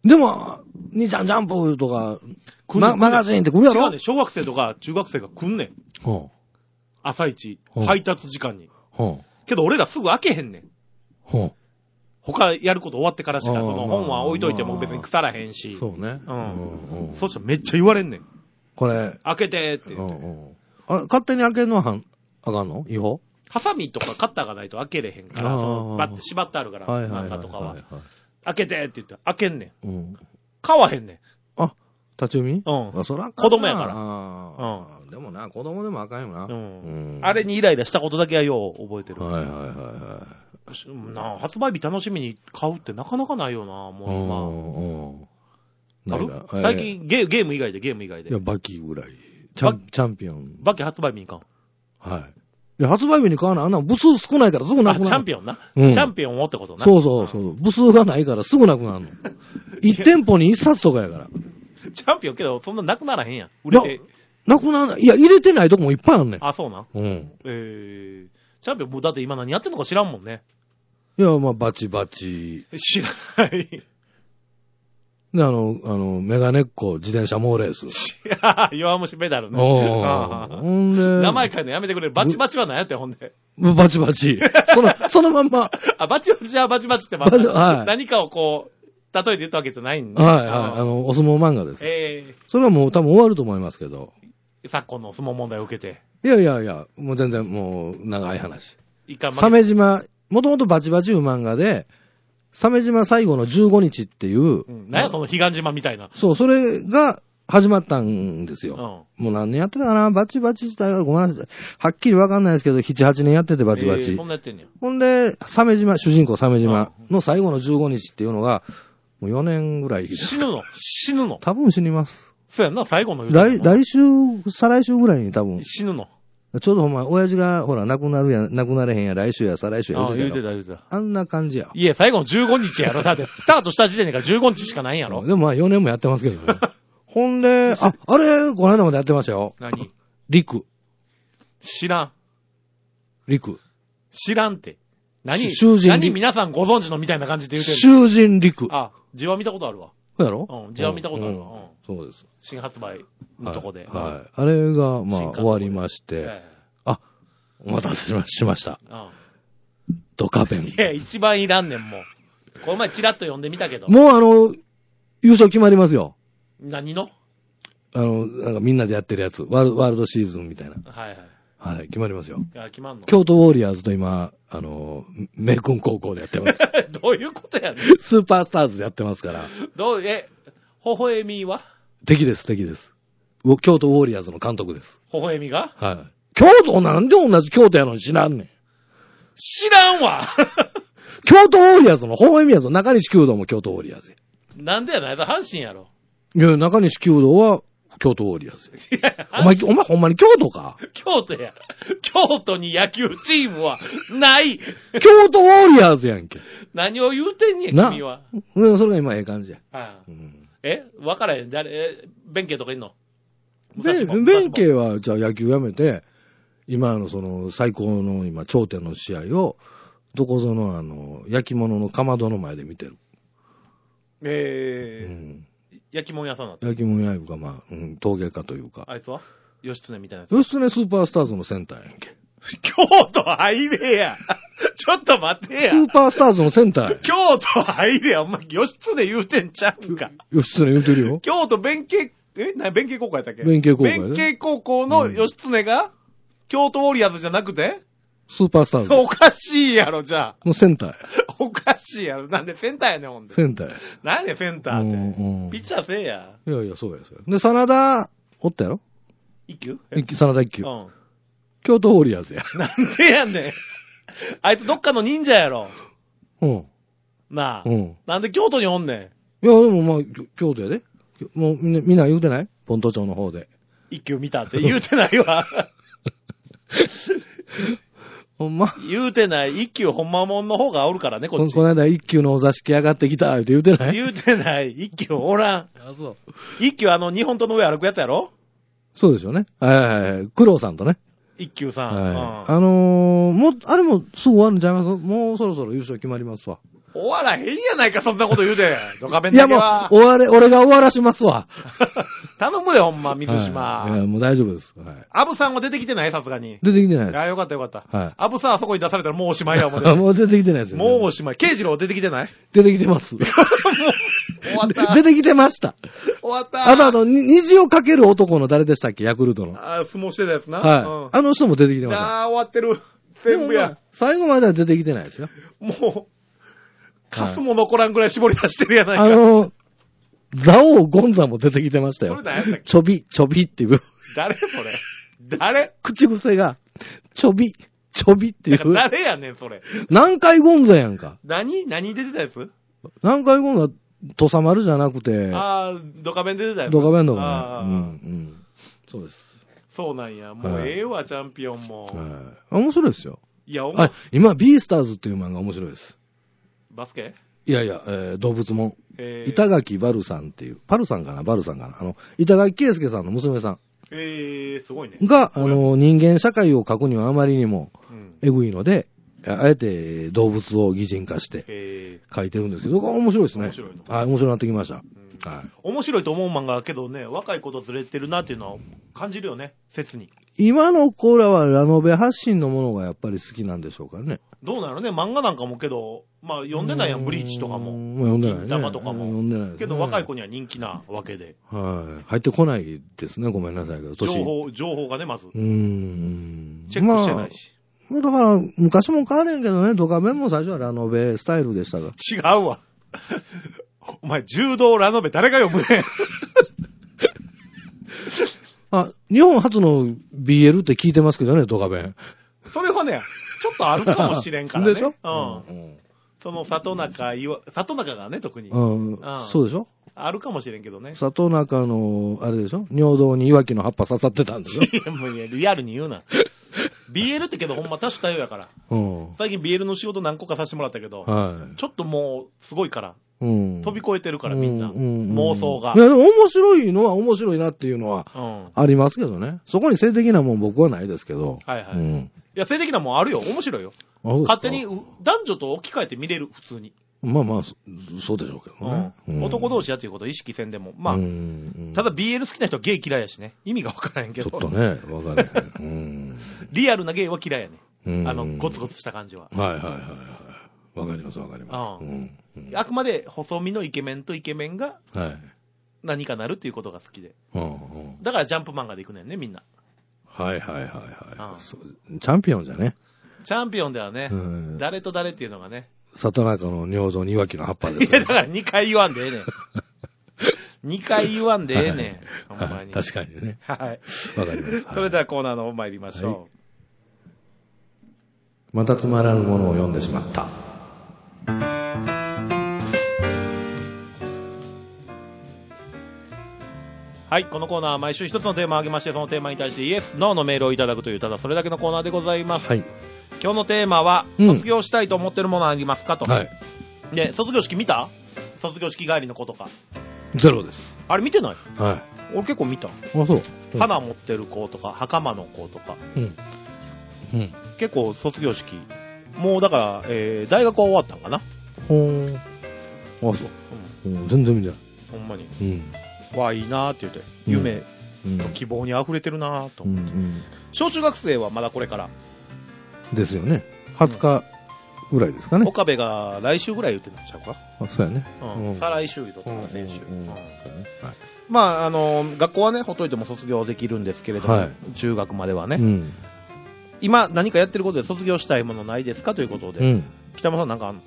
でも、兄ちゃんジャンプとか、ま、マガジンって来るやろ？ 違うね。小学生とか中学生が来んねん。はあ、朝一、配達時間に。はあ、けど俺らすぐ開けへんねん。はあ、他やること終わってからしか、その本は置いといても別に腐らへんし。 そうね。 うん。うん、そしたらめっちゃ言われんねん。 これ。 開けてって言って。うんうん、あれ、勝手に開けるのはあかんの？違法？ ハサミとかカッターがないと開けれへんから、そのバッて縛ってあるから、漫画とかは。開けてって言って、開けんねん。うん、買わへんねん。 あ、立ち読み？ うん。 あ、そら子供やから。 うん。でもな、子供でもあかんよな。うん。うん、あれにイライラしたことだけはよう覚えてる。 はいはいはいはい。 な発売日楽しみに買うってなかなかないよな、もう今。うん。ある？最近ゲ、ゲーム以外で、ゲーム以外で。 いや、バキぐらい。チャン、チャンピオン。 バキ発売日に買う。 はい。いや、発売日に買わない。あんな部数少ないからすぐなくなる。 あ、チャンピオンな。うん、チャンピオンをってことな。 そうそうそう。部数がないからすぐなくなるの。一店舗に一冊とかやから。 チャンピオンけど、そんななくならへんやん。売れて。 なくならない。いや、入れてないとこもいっぱいあるねん。 あ、そうな。うん。えー、チャンピオンもうだって今何やってんのか知らんもんね。 いや、まあ、バチバチ。 知らない。 で、あの、あの、メガネっ子自転車モーレース。 いや、弱虫ペダルね。 ほんで。 名前変えるのやめてくれる。バチバチは何やってん、ほんで。 バチバチ。その、そのまんま。 あ、バチバチはバチバチってまた、はい、何かをこう、例えて言ったわけじゃないんで。 はいはい。あの、お相撲漫画です。ええー。それはもう多分終わると思いますけど。 昨今のお相撲問題を受けて。 いやいやいや、もう全然もう長い話。一回鮫島、もともとバチバチいう漫画で、鮫島最後のじゅうごにちっていう。 うん、何やその彼岸島みたいな。 そう、それが始まったんですよ。うん、もう何年やってたかなバチバチ自体はごめんなさい。はっきりわかんないですけど、なな、はちねんやっててバチバチ。えー、 そんなやってんねん。 ほんで、鮫島、主人公鮫島の最後のじゅうごにちっていうのが、もうよねんぐらいです。 死ぬの死ぬの多分死にます。 そうやんな、最後の来、来週、再来週ぐらいに多分。 死ぬの。 ちょうどほんま、親父が、ほら、亡くなるや、亡くなれへんや、来週や、再来週や。 ああ、言うてた、言うてた。 あんな感じや。 いや、最後のじゅうごにちやろ。だって、スタートした時点でからじゅうごにちしかないんやろ。 でもまあよねんもやってますけどね。ほんで、あ、あれ、この間までやってましたよ。 何？ リク。 知らん。 リク。 知らんって。何囚人何皆さんご存知のみたいな感じで言うてる。 囚人リク。 あ、字は見たことあるわ。 そうやろ？ うん、字は見たことあるわ。 うんうん、そうです。 新発売のとこで。 はい。はい、あれが、まあ、終わりまして、はい、あ、お待たせしました。うん。ドカベン。 いや、一番いらんねん、もう。この前チラッと読んでみたけど。 もうあの、優勝決まりますよ。 何の？ あの、なんかみんなでやってるやつ。ワールド、ワールドシーズンみたいな。 はいはい。 はい、決まりますよ。 いや、決まんの？ 京都ウォリアーズと今、あの、メイクン高校でやってます。 どういうことやねん。 スーパースターズでやってますから。 どう、え、微笑みは？ 敵です、敵です。京都ウォリアーズの監督です。 微笑みが？ はい。京都なんで同じ京都やのに知らんねん。 知らんわ京都ウォリアーズの微笑みやぞ。中西弓道も京都ウォリアーズや。 なんでやないと阪神やろ。 いや、中西弓道は京都ウォリアーズや。いや、お前、お前ほんまに京都か？ 京都や。京都に野球チームはない。 京都ウォリアーズやんけ。 何を言うてんねん、君は。 うん、それが今ええ感じや。 はあ、うん、えわからへん。誰、え、弁慶とかいんの？ 弁慶は、じゃあ野球やめて、今のその最高の今頂点の試合を、どこぞのあの、焼き物のかまどの前で見てる。 ええー。うん。焼き物屋さんだった。 焼き物屋いうか、まあ、うん、陶芸家というか。 あいつは義経みたいなやつ。 義経スーパースターズのセンターやんけ。 京都入れや。ちょっと待ってや。 スーパースターズのセンターや。 京都入れや。お前、義経言うてんちゃうんか。 義経言うてるよ。 京都弁慶、えな、弁慶高校やったっけ？ 弁慶高校やね。 弁慶高校の義経が、うん、京都ウォリアーズじゃなくてスーパースターズ。 おかしいやろ、じゃあ。 のセンターや。 おかしいやろ。なんでセンターやねん、ほんで。 センターや。 なんでセンターって。うんうん、ピッチャーせえや。 いやいや、そうや、そうや。で、真田、おったやろ？ 一球？ 一球、真田一球。 うん。 京都ウォリアーズや。 なんでやねん。あいつどっかの忍者やろ。 うん。 なあ。 うん。 なんで京都におんねん。いや、でもまあ、京都やで。もうみんな、みんな言うてない？ポント町の方で。 一球見たって言うてないわ。 ほんま言うてない。一球ほんまもんの方がおるからね、こっち。 この間一球のお座敷上がってきた、って言うてない？ 言うてない。一球おらん。 あ、そう。 一球あの、日本刀の上歩くやつやろ？ そうですよね。はいはいはい。黒郎さんとね。 一球さん。 はい。 うん、 あのー、もう、あれもすぐ終わるんちゃいます？もうそろそろ優勝決まりますわ。 終わらへんやないか、そんなこと言うて。ドカベンだけは。 いやもう、終われ、俺が終わらしますわ。 頼むよ、ほんま、水島。 はい、いや、もう大丈夫です。はい。 アブさんは出てきてない？さすがに。 出てきてないです。 あ、よかったよかった。 はい。 アブさんあそこに出されたらもうおしまいや、思うて。もう出てきてないですよ、 ね。もうおしまい。慶次郎出てきてない？ 出てきてます。もう、 終わった。 出てきてました。 終わった。 あとあの、虹をかける男の誰でしたっけ？ヤクルトの。 あ、相撲してたやつな。 はい。うん、あの人も出てきてました。 ああ、終わってる。全部や、まあ。 最後までは出てきてないですよ。 もう、カスも残らんぐらい絞り出してるやないか。 あの、ザオゴンザも出てきてましたよ。 それ何やったっけ？ ちょび、ちょびっていう。 誰それ？誰？ 口癖が、ちょび、ちょびっていう。 誰やねん、それ。 南海ゴンザやんか。 何？何出てたやつ？ 南海ゴンザ、土佐丸じゃなくて。 ああ、ドカベン出てたやつ。 ドカベンドかね。うん、うん。そうです。 そうなんや。もうええわ、はい、チャンピオンも。 はい。面白いですよ。 いや、 面白い。今、ビースターズっていう漫画面白いです。 バスケ？ いやいや、えー、動物もん。板垣バルさんっていう、パルさんかな、バルさんかな。あの、板垣圭介さんの娘さん。 えー、すごいね。 が、あの、人間社会を描くにはあまりにも、えぐいので、うん、あえて動物を擬人化して描いてるんですけど、面白いですね。面白いの。はい、面白くなってきました。うん、はい。 面白いと思う漫画だけどね、若い子とずれてるなっていうのは感じるよね、切に。 今の子らはラノベ発信のものがやっぱり好きなんでしょうかね。 どうなのね、漫画なんかもけど、まあ読んでないやん、ブリーチとかも。 もう読んでないね。 銀玉とかも。 読んでないですね。 けど若い子には人気なわけで。 はい。入ってこないですね、ごめんなさいけど。 情報、情報がね、まず。 うーん。 チェックしてないし。 まあ、だから、昔も変われんけどね、ドカベンも最初はラノベスタイルでしたが。 違うわ。お前、柔道ラノベ誰が読むねん。 あ、日本初の ビーエル って聞いてますけどね、ドカベン。 それはね、ちょっとあるかもしれんからね。 でしょ？ うん。 うん、 その里中、里中がね、特に。 うん。うん。そうでしょ？ あるかもしれんけどね。 里中の、あれでしょ？尿道に岩木の葉っぱ刺さってたんですよ。 いや、もうリアルに言うな。ビーエル ってけどほんま多種多様やから。うん。最近 ビーエル の仕事何個かさせてもらったけど、はい。ちょっともう、すごいから。うん。飛び越えてるからみんな。うんうんうん、妄想が。 いや、でも面白いのは面白いなっていうのは、ありますけどね。そこに性的なもん僕はないですけど。はいはい。うん、 いや、性的なもんあるよ。面白いよ。勝手に男女と置き換えて見れる、普通に。 まあまあ、そ, そうでしょうけどね。 うん、男同士やっていうことを意識せんでも。まあ、うん、ただ ビーエル 好きな人はゲイ嫌いやしね。意味がわからへんけど。 ちょっとね、わからへん。うん、 リアルなゲイは嫌いやね。うん、あの、ゴツゴツした感じは。 はいはいはいはい。わかりますわかります、うんうん。あくまで細身のイケメンとイケメンが、何かなるっていうことが好きで。はい、だからジャンプ漫画で行くねんね、みんな。 はいはいはいはい。チャンピオンじゃね。 チャンピオンではね、うん、誰と誰っていうのがね。 里中の尿道に岩木の葉っぱです、ね。 いや、だからにかい言わんでええねん。にかい言わんでええねん。 ほんまに。確かにね。はい。わかります。 それではコーナーの方参りましょう。はい、 またつまらぬものを読んでしまった。 はい、このコーナーは毎週一つのテーマを挙げまして、そのテーマに対してイエス、ノーのメールをいただくという、ただそれだけのコーナーでございます。はい。今日のテーマは、卒業したいと思ってるものありますかと。はい。で、卒業式見た？卒業式帰りの子とか。 ゼロです。 あれ見てない？ はい。 俺結構見た。あ、 そう。 うん、花持ってる子とか、袴の子とか。うん。うん。結構卒業式。もうだから、えー、大学は終わったんかな？ ほーん。あ、そう。うん。うん、全然見てない。 ほんまに。うん。わあ、いいなーって言って。夢、うん、希望に溢れてるなーと思って、うんうん。小中学生はまだこれから。 ですよね。はつかぐらいですかね。 岡部が来週ぐらい言ってんちゃうか。 あ、そうやね。 うん。再来週言うとったから、先週。まあ、あの、学校はね、ほっといても卒業できるんですけれども、はい、中学まではね。うん、今、何かやってることで卒業したいものないですかということで。うん、北山さんなんかあんの？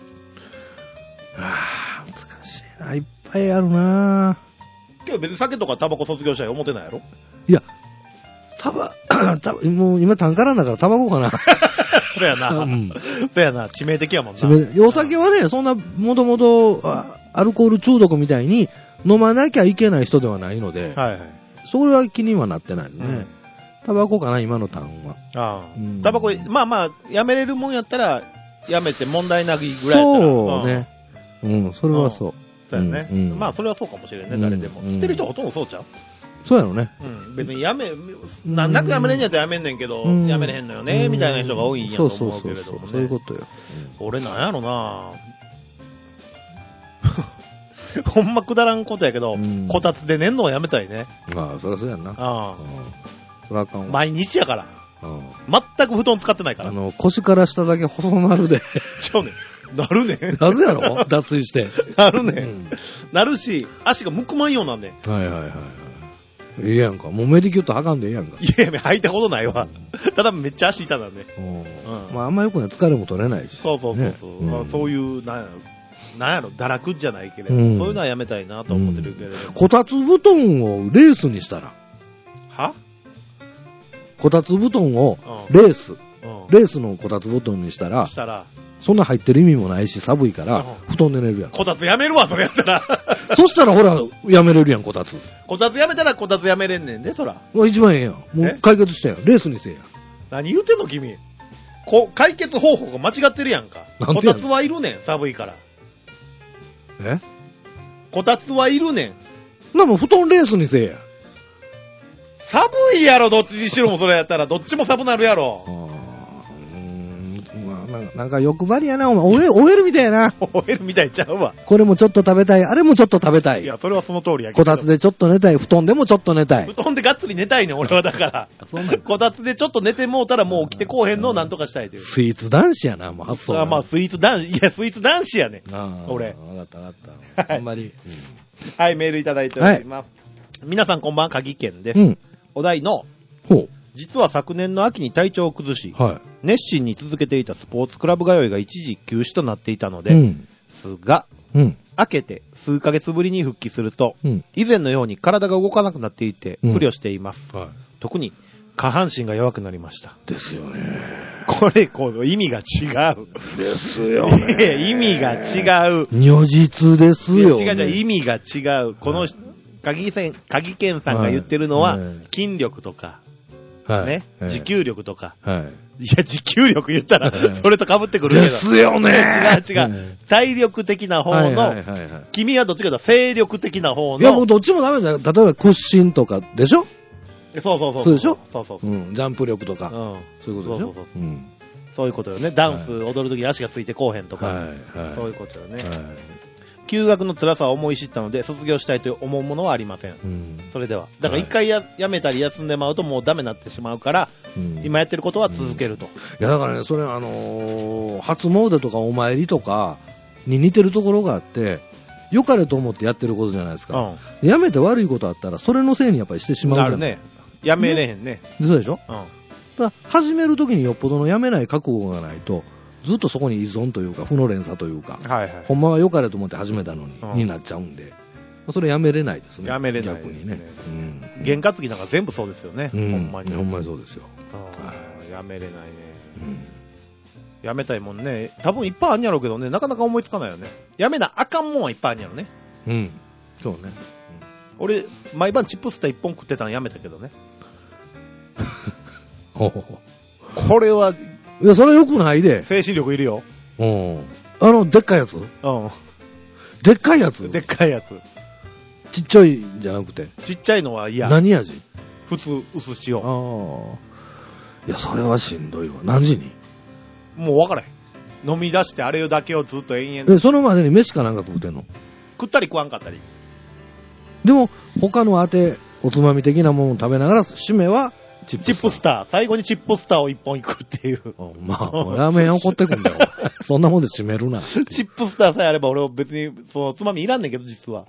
ああ、難しいな。いっぱいあるな。 けど別に酒とかタバコ卒業したい思ってないやろ？ いや、タバ、タバ、もう今単価なんだからタバコかな。 そうやな。うん、そうやな。致命的やもんな。 致命的。お酒はね、そんな、もともと、アルコール中毒みたいに飲まなきゃいけない人ではないので、はいはい。それは気にはなってないね。うん、タバコかな、今の単は。ああ。うん、タバコ、まあまあ、やめれるもんやったら、やめて問題ないぐらいやったら。 そうね。うん、うん、それはそう。 そうやね、うんうん。まあ、それはそうかもしれんね、誰でも。吸ってる人はほとんどそうちゃう？ そうやろね。 うん。別にやめ、なんなくやめれんやったらやめんねんけど、うん、やめれへんのよね、みたいな人が多いんやと思うけれどもね。そうそうそう。そういうことよ。うん、俺なんやろなほんまくだらんことやけど、うん、こたつで寝んのをやめたいね。 まあ、そりゃそうやんな。ああ。 そりゃあかんわ。毎日やから。全く布団使ってないから。 あの、腰から下だけ細なるで。 ちゃうねん。なるねん。 なるやろ脱水して。 なるねん、うん。なるし、足がむくまんようなんねん。 はいはいはいはい。いいやんか。もうメディキュットはかんでいいやんか。 いやいや、履いたことないわ。うん、ただめっちゃ足痛なんで。うん。 まああんまよくない。疲れも取れないし。 そうそうそうそう、ねうん。そういう、なんやろ。なんやろ、堕落じゃないけれども、うん、そういうのはやめたいなと思ってるけれども。 うん、こたつ布団をレースにしたら。 は？ こたつ布団をレース、うん、レースのこたつ布団にしたら、 したらそんな入ってる意味もないし寒いから、うん、布団で寝るやん。 こたつやめるわ、それやったら。 そしたらほら、やめれるやん、こたつ。 こたつやめたらこたつやめれんねんで、そら。 一番ええやん。もう解決したやん。レースにせえやん。 何言うてんの、君。こ解決方法が間違ってるやんか。こたつはいるねん、寒いから。 え？ こたつはいるねん。なも布団レースにせえや。 寒いやろ、どっちにしろもそれやったら、どっちも寒なるやろ。 あうーん、まあ、なんか欲張りやな、お前。おえるみたいやな。 おえるみたいちゃうわ。 これもちょっと食べたい、あれもちょっと食べたい。 いや、それはその通りやけど。こたつでちょっと寝たい、布団でもちょっと寝たい。 布団でがっつり寝たいねん、俺はだから。そんなこたつでちょっと寝てもうたらもう起きてこうへんのをなんとかしたいという。 スイーツ男子やな、もう発想。 あまあ、スイーツ男子、いや、スイーツ男子やねん。あ俺。 わかったわかった。あんまり、うん。 はい、メールいただいております。はい、皆さんこんばんは、鍵健です。うん、お題の、ほう。実は昨年の秋に体調を崩し、はい、熱心に続けていたスポーツクラブ通いが一時休止となっていたので、うん、すが、うん、 明けて数ヶ月ぶりに復帰すると、うん、以前のように体が動かなくなっていて、苦慮しています。うんはい、特に下半身が弱くなりました。 ですよね。 これ、こう、意味が違う。 ですよね。 意味が違う。 如実ですよ、ね。 違う違う、意味が違う。この、はい、鍵線、鍵健さんが言ってるのは、はい、筋力とか、はい、ね、はい、持久力とか。はい、いや、持久力言ったら、それと被ってくるけど。 ですよね。 違う違う。体力的な方の、君はどっちかというと精力的な方の。 いや、もうどっちもダメだよ。例えば屈伸とかでしょ？ そうそうそう。 そうでしょ？ そうそうそう。 うん。ジャンプ力とか。うん。そういうことでしょ？そうそうそう。うん。 そういうことよね。ダンス踊るときに足がついてこうへんとか。はい。はい。そういうことよね。はい。休学の辛さを思い知ったので、卒業したいと思うものはありません。うん。それでは。だから一回や、はい、やめたり休んでまうともうダメになってしまうから、うん、今やってることは続けると。うん、いや、だからね、それあのー、初詣とかお参りとかに似てるところがあって、良かれと思ってやってることじゃないですか。うん、やめて悪いことあったら、それのせいにやっぱりしてしまうじゃん。 なるね。やめれへんね。 ね、そうでしょ？うん。だ始めるときによっぽどのやめない覚悟がないと、ずっとそこに依存というか、負の連鎖というか、はいはい、ほんまは良かれと思って始めたのに、うん、になっちゃうんで、それやめれないですね。 やめれない、ね。逆にね。うん。験担ぎなんか全部そうですよね。うん、ほんまに。 ほんまにそうですよ。 はい、やめれないね。うん。やめたいもんね。多分いっぱいあるんやろうけどね、なかなか思いつかないよね。やめなあかんもんはいっぱいあるんやろね。 うん。そうね。うん、 俺、毎晩チップスターいっぽん食ってたのやめたけどね。これは、 いや、それ良くないで。 精神力いるよ。 うん。あの、でっかいやつ？うん。でっかいやつ？ でっかいやつ。 ちっちゃいんじゃなくて。 ちっちゃいのは嫌。 何味？ 普通、薄塩。 ああ。いや、それはしんどいわ。何時に？ もう分からへん。飲み出してあれだけをずっと延々。 え、そのまでに飯かなんか食うてんの？ 食ったり食わんかったり。 でも、他のあて、おつまみ的なものを食べながら、締めは、 チップスター。チップスター。最後にチップスターを一本いくっていう。 まあ、ラーメン怒ってくんだよ。そんなもんで締めるな。 チップスターさえあれば俺は別に、そのつまみいらんねんけど、実は。 うん。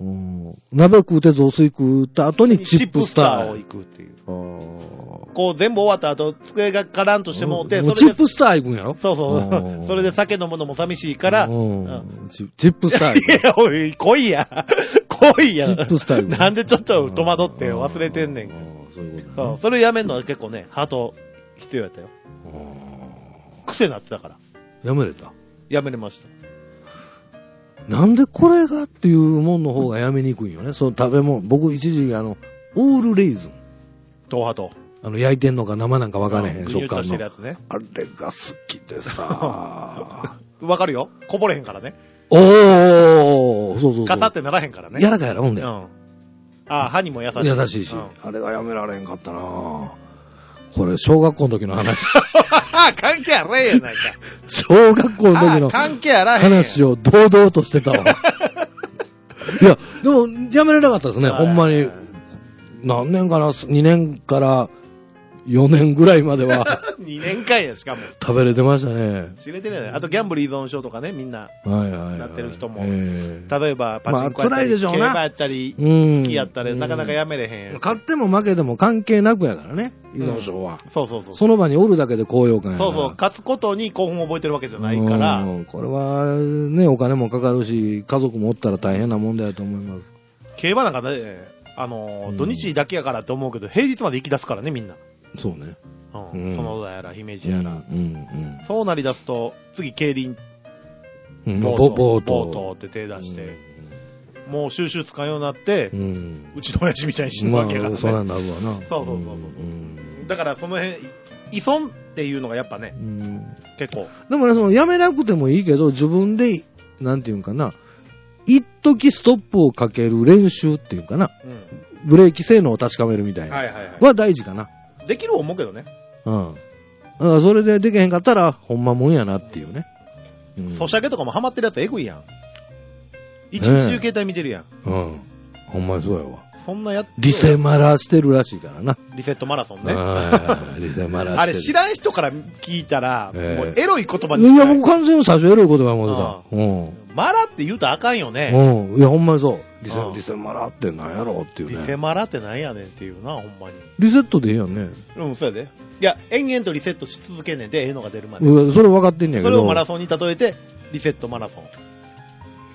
鍋食うて雑炊食った後にチップスター。チップスターをいくっていう。こう全部終わった後、机がカランとしてもうて、 それで。チップスター行くんやろ？ そうそう。それで酒飲むのも寂しいから。うん。 チップスター行く。 いや、おい、来いや。来いや。 チップスター行く。 なんでちょっと戸惑って忘れてんねん。そういうこと、ね、そう。それやめんのは結構ね、ハート必要やったよ。癖になってたから。 やめれた？ やめれました。 なんでこれがっていうもんの方がやめにくいよね。そう、食べ物。僕一時あの、オールレイズン。 豆腐と。 あの、焼いてんのか生なんか分かれへん食感の。 やつね、 あれが好きでさ。 わかるよ。こぼれへんからね。 おー、そうそうそう。 カサってならへんからね。 やらかやらほんで。うん。 ああ、歯にも優しい。 優しいし、うん。あれがやめられへんかったなぁ。これ、小学校の時の話。 関係あらへんやないか。 小学校の時の話を堂々としてたわ。いや、でも、やめれなかったですね、ほんまに。何年かな、にねんからよねんぐらいまでは。 にねんかんや、しかも。 食べれてましたね。 知れてるよね。あと、ギャンブル依存症とかね、みんな。 はいはいはい。 なってる人も。えー、例えば、パチンコやったり、 まあ、辛いでしょうな。 競馬やったり、好きやったり、なかなかやめれへん。 勝っても負けても関係なくやからね、依存症は。 うん、そうそうそう。 その場におるだけで高揚感やから。 そうそう。勝つことに興奮を覚えてるわけじゃないから。 これは、ね、お金もかかるし、家族もおったら大変なもんだよと思います。 競馬なんかね、あの、うん、土日だけやからって思うけど、平日まで行き出すからね、みんな。 そうね。 うん。その田やら、姫路やら。うんうんうん、そうなり出すと、次、競輪。 うん、ボート。 ボート。ボートって手出して、うん、もう収集つかんようになって、うん、うちの親父みたいに死ぬわけやからね。 そうなんだろうな。 そうそうそうそう、うん。だからその辺、依存っていうのがやっぱね、うん、結構。 でもね、その、やめなくてもいいけど、自分で、なんていうんかな、一時ストップをかける練習っていうかな、うん、ブレーキ性能を確かめるみたいな、はいはいはい、は大事かな。 できると思うけどね。 うん。だからそれでできへんかったら、ほんまもんやなっていうね。 うん、ソシャゲとかもハマってるやつエグいやん。一日中携帯見てるやん。 うん。ほんまにそうやわ。 そんなやつ。 リセマラしてるらしいからな。 リセットマラソンね。 リセマラしてる。 あれ知らん人から聞いたら、えー、もうエロい言葉にしかない。 いや、僕完全に最初エロい言葉も出た。うん。 マラって言うとあかんよね。 うん。いや、ほんまにそう。リセ、リセマラってなんやろっていうね。 リセマラってなんやねんっていうな、ほんまに。 リセットでいいやんね。 うん、そうやで。いや、延々とリセットし続けんねんで、ええのが出るまで。 うそれ分かってんねやけど。 それをマラソンに例えて、リセットマラソン。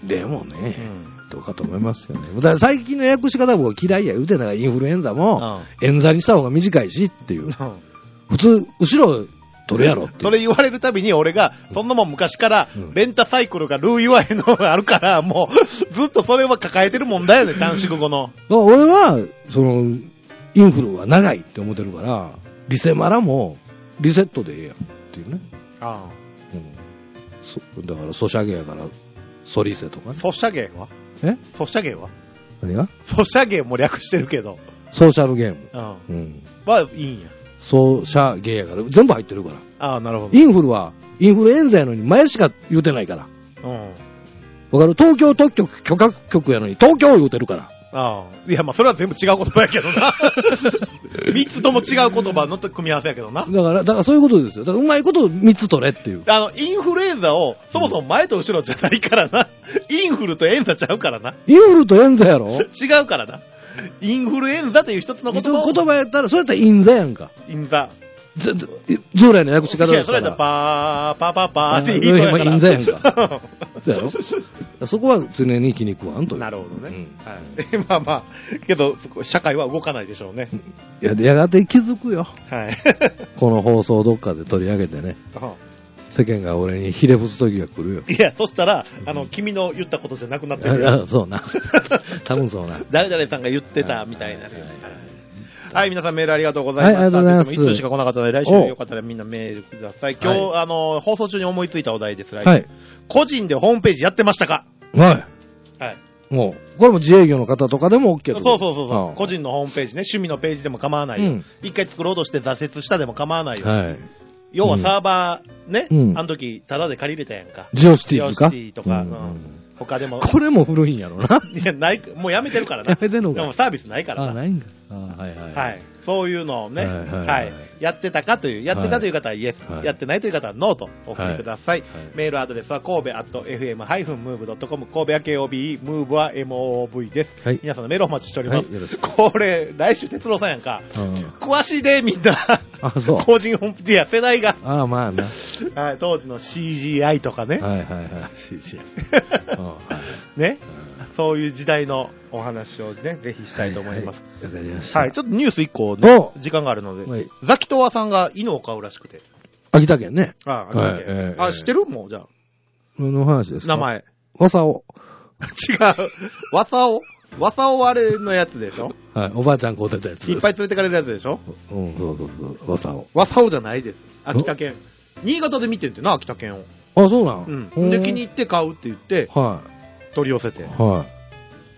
でもね、うん、どうかと思いますよね。だから最近の訳し方僕は嫌いや言うてたからインフルエンザも、うん、演座にした方が短いしっていう。うん、普通、後ろ取るやろって。 それ言われるたびに俺が、そんなもん昔からレンタサイクルがルー言わへんのがあるから、もうずっとそれは抱えてる問題やね、短縮後の。 俺は、その、インフルは長いって思ってるから、リセマラもリセットでええやんっていうね。ああ。うん。そだから、ソシャゲやから、ソリセとかね。 ソシャゲはえソシャゲは何がソシャゲも略してるけど。 ソーシャルゲーム。 うん。うん。はいいんや。 ソーシャゲーやから、全部入ってるから。 ああ、なるほど。 インフルは、インフルエンザやのに前しか言うてないから。うん。わかる東京特許許可局やのに東京言うてるから。 ああ。いや、まあ、それは全部違う言葉やけどな。三つとも違う言葉の組み合わせやけどな。 だから、だからそういうことですよ。だからうまいこと三つ取れっていう。 あの、インフルエンザを、そもそも前と後ろじゃないからな。インフルとエンザちゃうからな。 インフルとエンザやろ違うからな。インフルエンザっていう一つの言葉を。 言葉やったら、そうやったらインザやんか。 インザ。 従来の訳し方だったら。いや、 それやったらパー、パーパーパーって言い方やから。 インザやんか。そうやろそこは常に気に食わんという。 なるほどね。うん、はい。まあまあ、けど、社会は動かないでしょうね。 いや、やがて気づくよ。 はい。 この放送をどっかで取り上げてね。世間が俺にひれ伏す時が来るよ。 いや、そしたら、あの、君の言ったことじゃなくなってるよ。 そうな。多分そうな。 誰々さんが言ってたみたいな。はい、皆さんメールありがとうございました。はい、ありがとうございます。いつしか来なかったので、来週よかったらみんなメールください。今日、はい、あの、放送中に思いついたお題です、来週。はい、個人でホームページやってましたか？ はい。はい。もう、これも自営業の方とかでも OK そうそうそうそう。個人のホームページね、趣味のページでも構わないよ。うん、一回作ろうとして挫折したでも構わないよ。はい。要はサーバーね、うん、あの時、タダで借りれたやんか。 ジオシティとか。 ジオシティとか。うんうん他でも。 これも古いんやろな。 いや、ない、もうやめてるからな。 やめてるのか。 でもサービスないからな。 あ、ないんか。あはいはい。 はい。そういうのをね、はい、はいはい、やってたかという、やってたという方はイエス、はい、やってないという方はノーとお送りください。はいはい、メールアドレスは神戸アット エフエムハイフンムーブドットコム、神戸は ケーオービー、ムーブは エムオーブイ です。はい、皆さんのメールお待ちしております。はい、これ、来週哲郎さんやんか。詳しいで、みんな。あ、そう。個人ホームページや世代が。 ああ、まあな。 はい、当時の シージーアイ とかね。 はいはいはい。シージーアイ。 ね、そういう時代のお話をね、ぜひしたいと思います。はい、わかりました。はい、ちょっとニュースいっこね、時間があるので、はい、ザキトワさんが犬を飼うらしくて。 秋田県ね。 ああ、秋田県。はいえー、あ、知ってるもう、じゃあ。 何の話ですか？ 名前。 わさお。 違う。わさおわさおあれのやつでしょ？ はい、おばあちゃん飼うてたやつ。 いっぱい連れてかれるやつでしょ？ うん、そうそうそう、わさお。 わさおじゃないです。秋田県。新潟で見てんってな、秋田県を。 あ、そうなんうん。で、気に入って買うって言って、はい。取り寄せて、はい、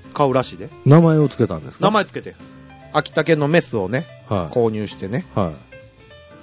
買うらしいで。 名前をつけたんですか？ 名前つけて。秋田県のメスをね、はい、購入してね、はい、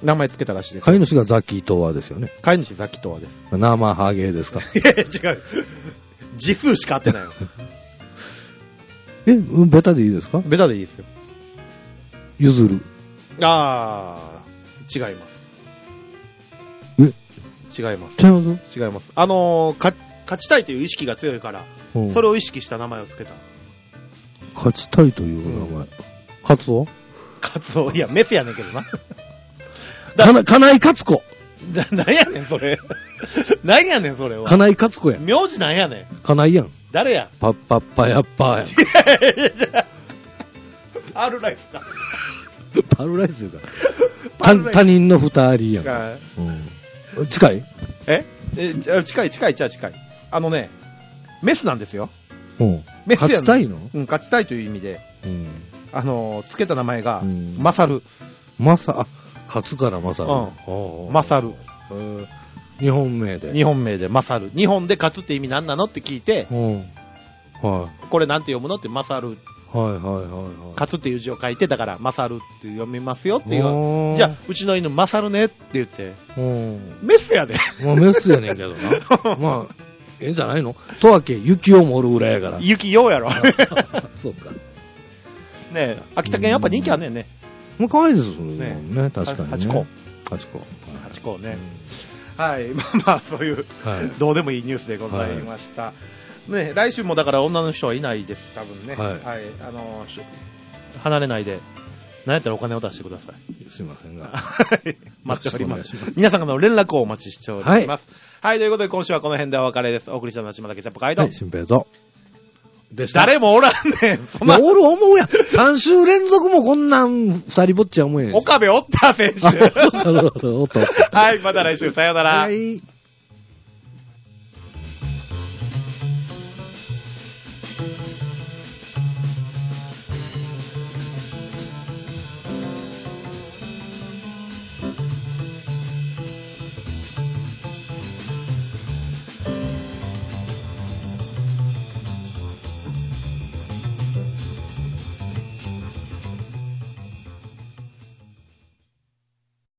名前つけたらしいです。 飼い主がザキトワですよね。 飼い主ザキトワです。 生ハゲですか？ いやいや違う。字数しか合ってないよ。 え、ベタでいいですか？ ベタでいいですよ。 譲る。 あー、違います。 え違います。 違います？ 違います。あのー、か、勝ちたいという意識が強いから、うん、それを意識した名前をつけた。 勝ちたいという名前。うん、カツオ？ カツオ、いや、メスやねんけどな。 かな、金井勝子。 な、なんやねん、それ。なんやねん、それは。 金井勝子やん。 名字なんやねん。 金井やん。 誰や？ パッパッパヤッパーやん。いやいやいやパールライスか。 パールライスか。他人の二人やん。うん、近い？ ええ、近い、近い、近い、近い。あのね、メスなんですよ。 うん。メスやん。勝ちたいの？ うん、勝ちたいという意味で、うん、あのー、つけた名前が、うん、マサル。 マサ、あ、勝つからマサル。 うん。マサル。 日本名で。 日本名で、マサル。日本で勝つって意味何なのって聞いて、うん。はい。これなんて読むのって、マサル。 はいはいはい、はい。 勝つっていう字を書いて、だから、マサルって読みますよっていう。じゃあ、うちの犬、マサルねって言って。メスやで。 まあ、メスやねんけどな。まあ、ええんじゃないの？とわけ、雪をもおるぐらいやから。 雪ようやろ。 そうか。 ねえ、秋田県やっぱ人気あんねんね。 もう可愛いですね。ね、確かにね。 八甲。 八甲。 八甲ね。はい、まあまあ、そういう、どうでもいいニュースでございました。ね、来週もだから女の人はいないです、多分ね。はい。はい、あの、離れないで何やったらお金を出してください。 すいませんが。 待っております。皆さんからの連絡をお待ちしております。はい。はい、ということで今週はこの辺でお別れです。お送りしたのは島田ケチャップガイド。 はい、新平と。 でした。誰もおらんねん。 そんな。おる思うやん。さん週連続もこんなん二人ぼっちは思えん。 岡部おった選手。 なるほど、おった。 はい、また来週、さようなら。 はい。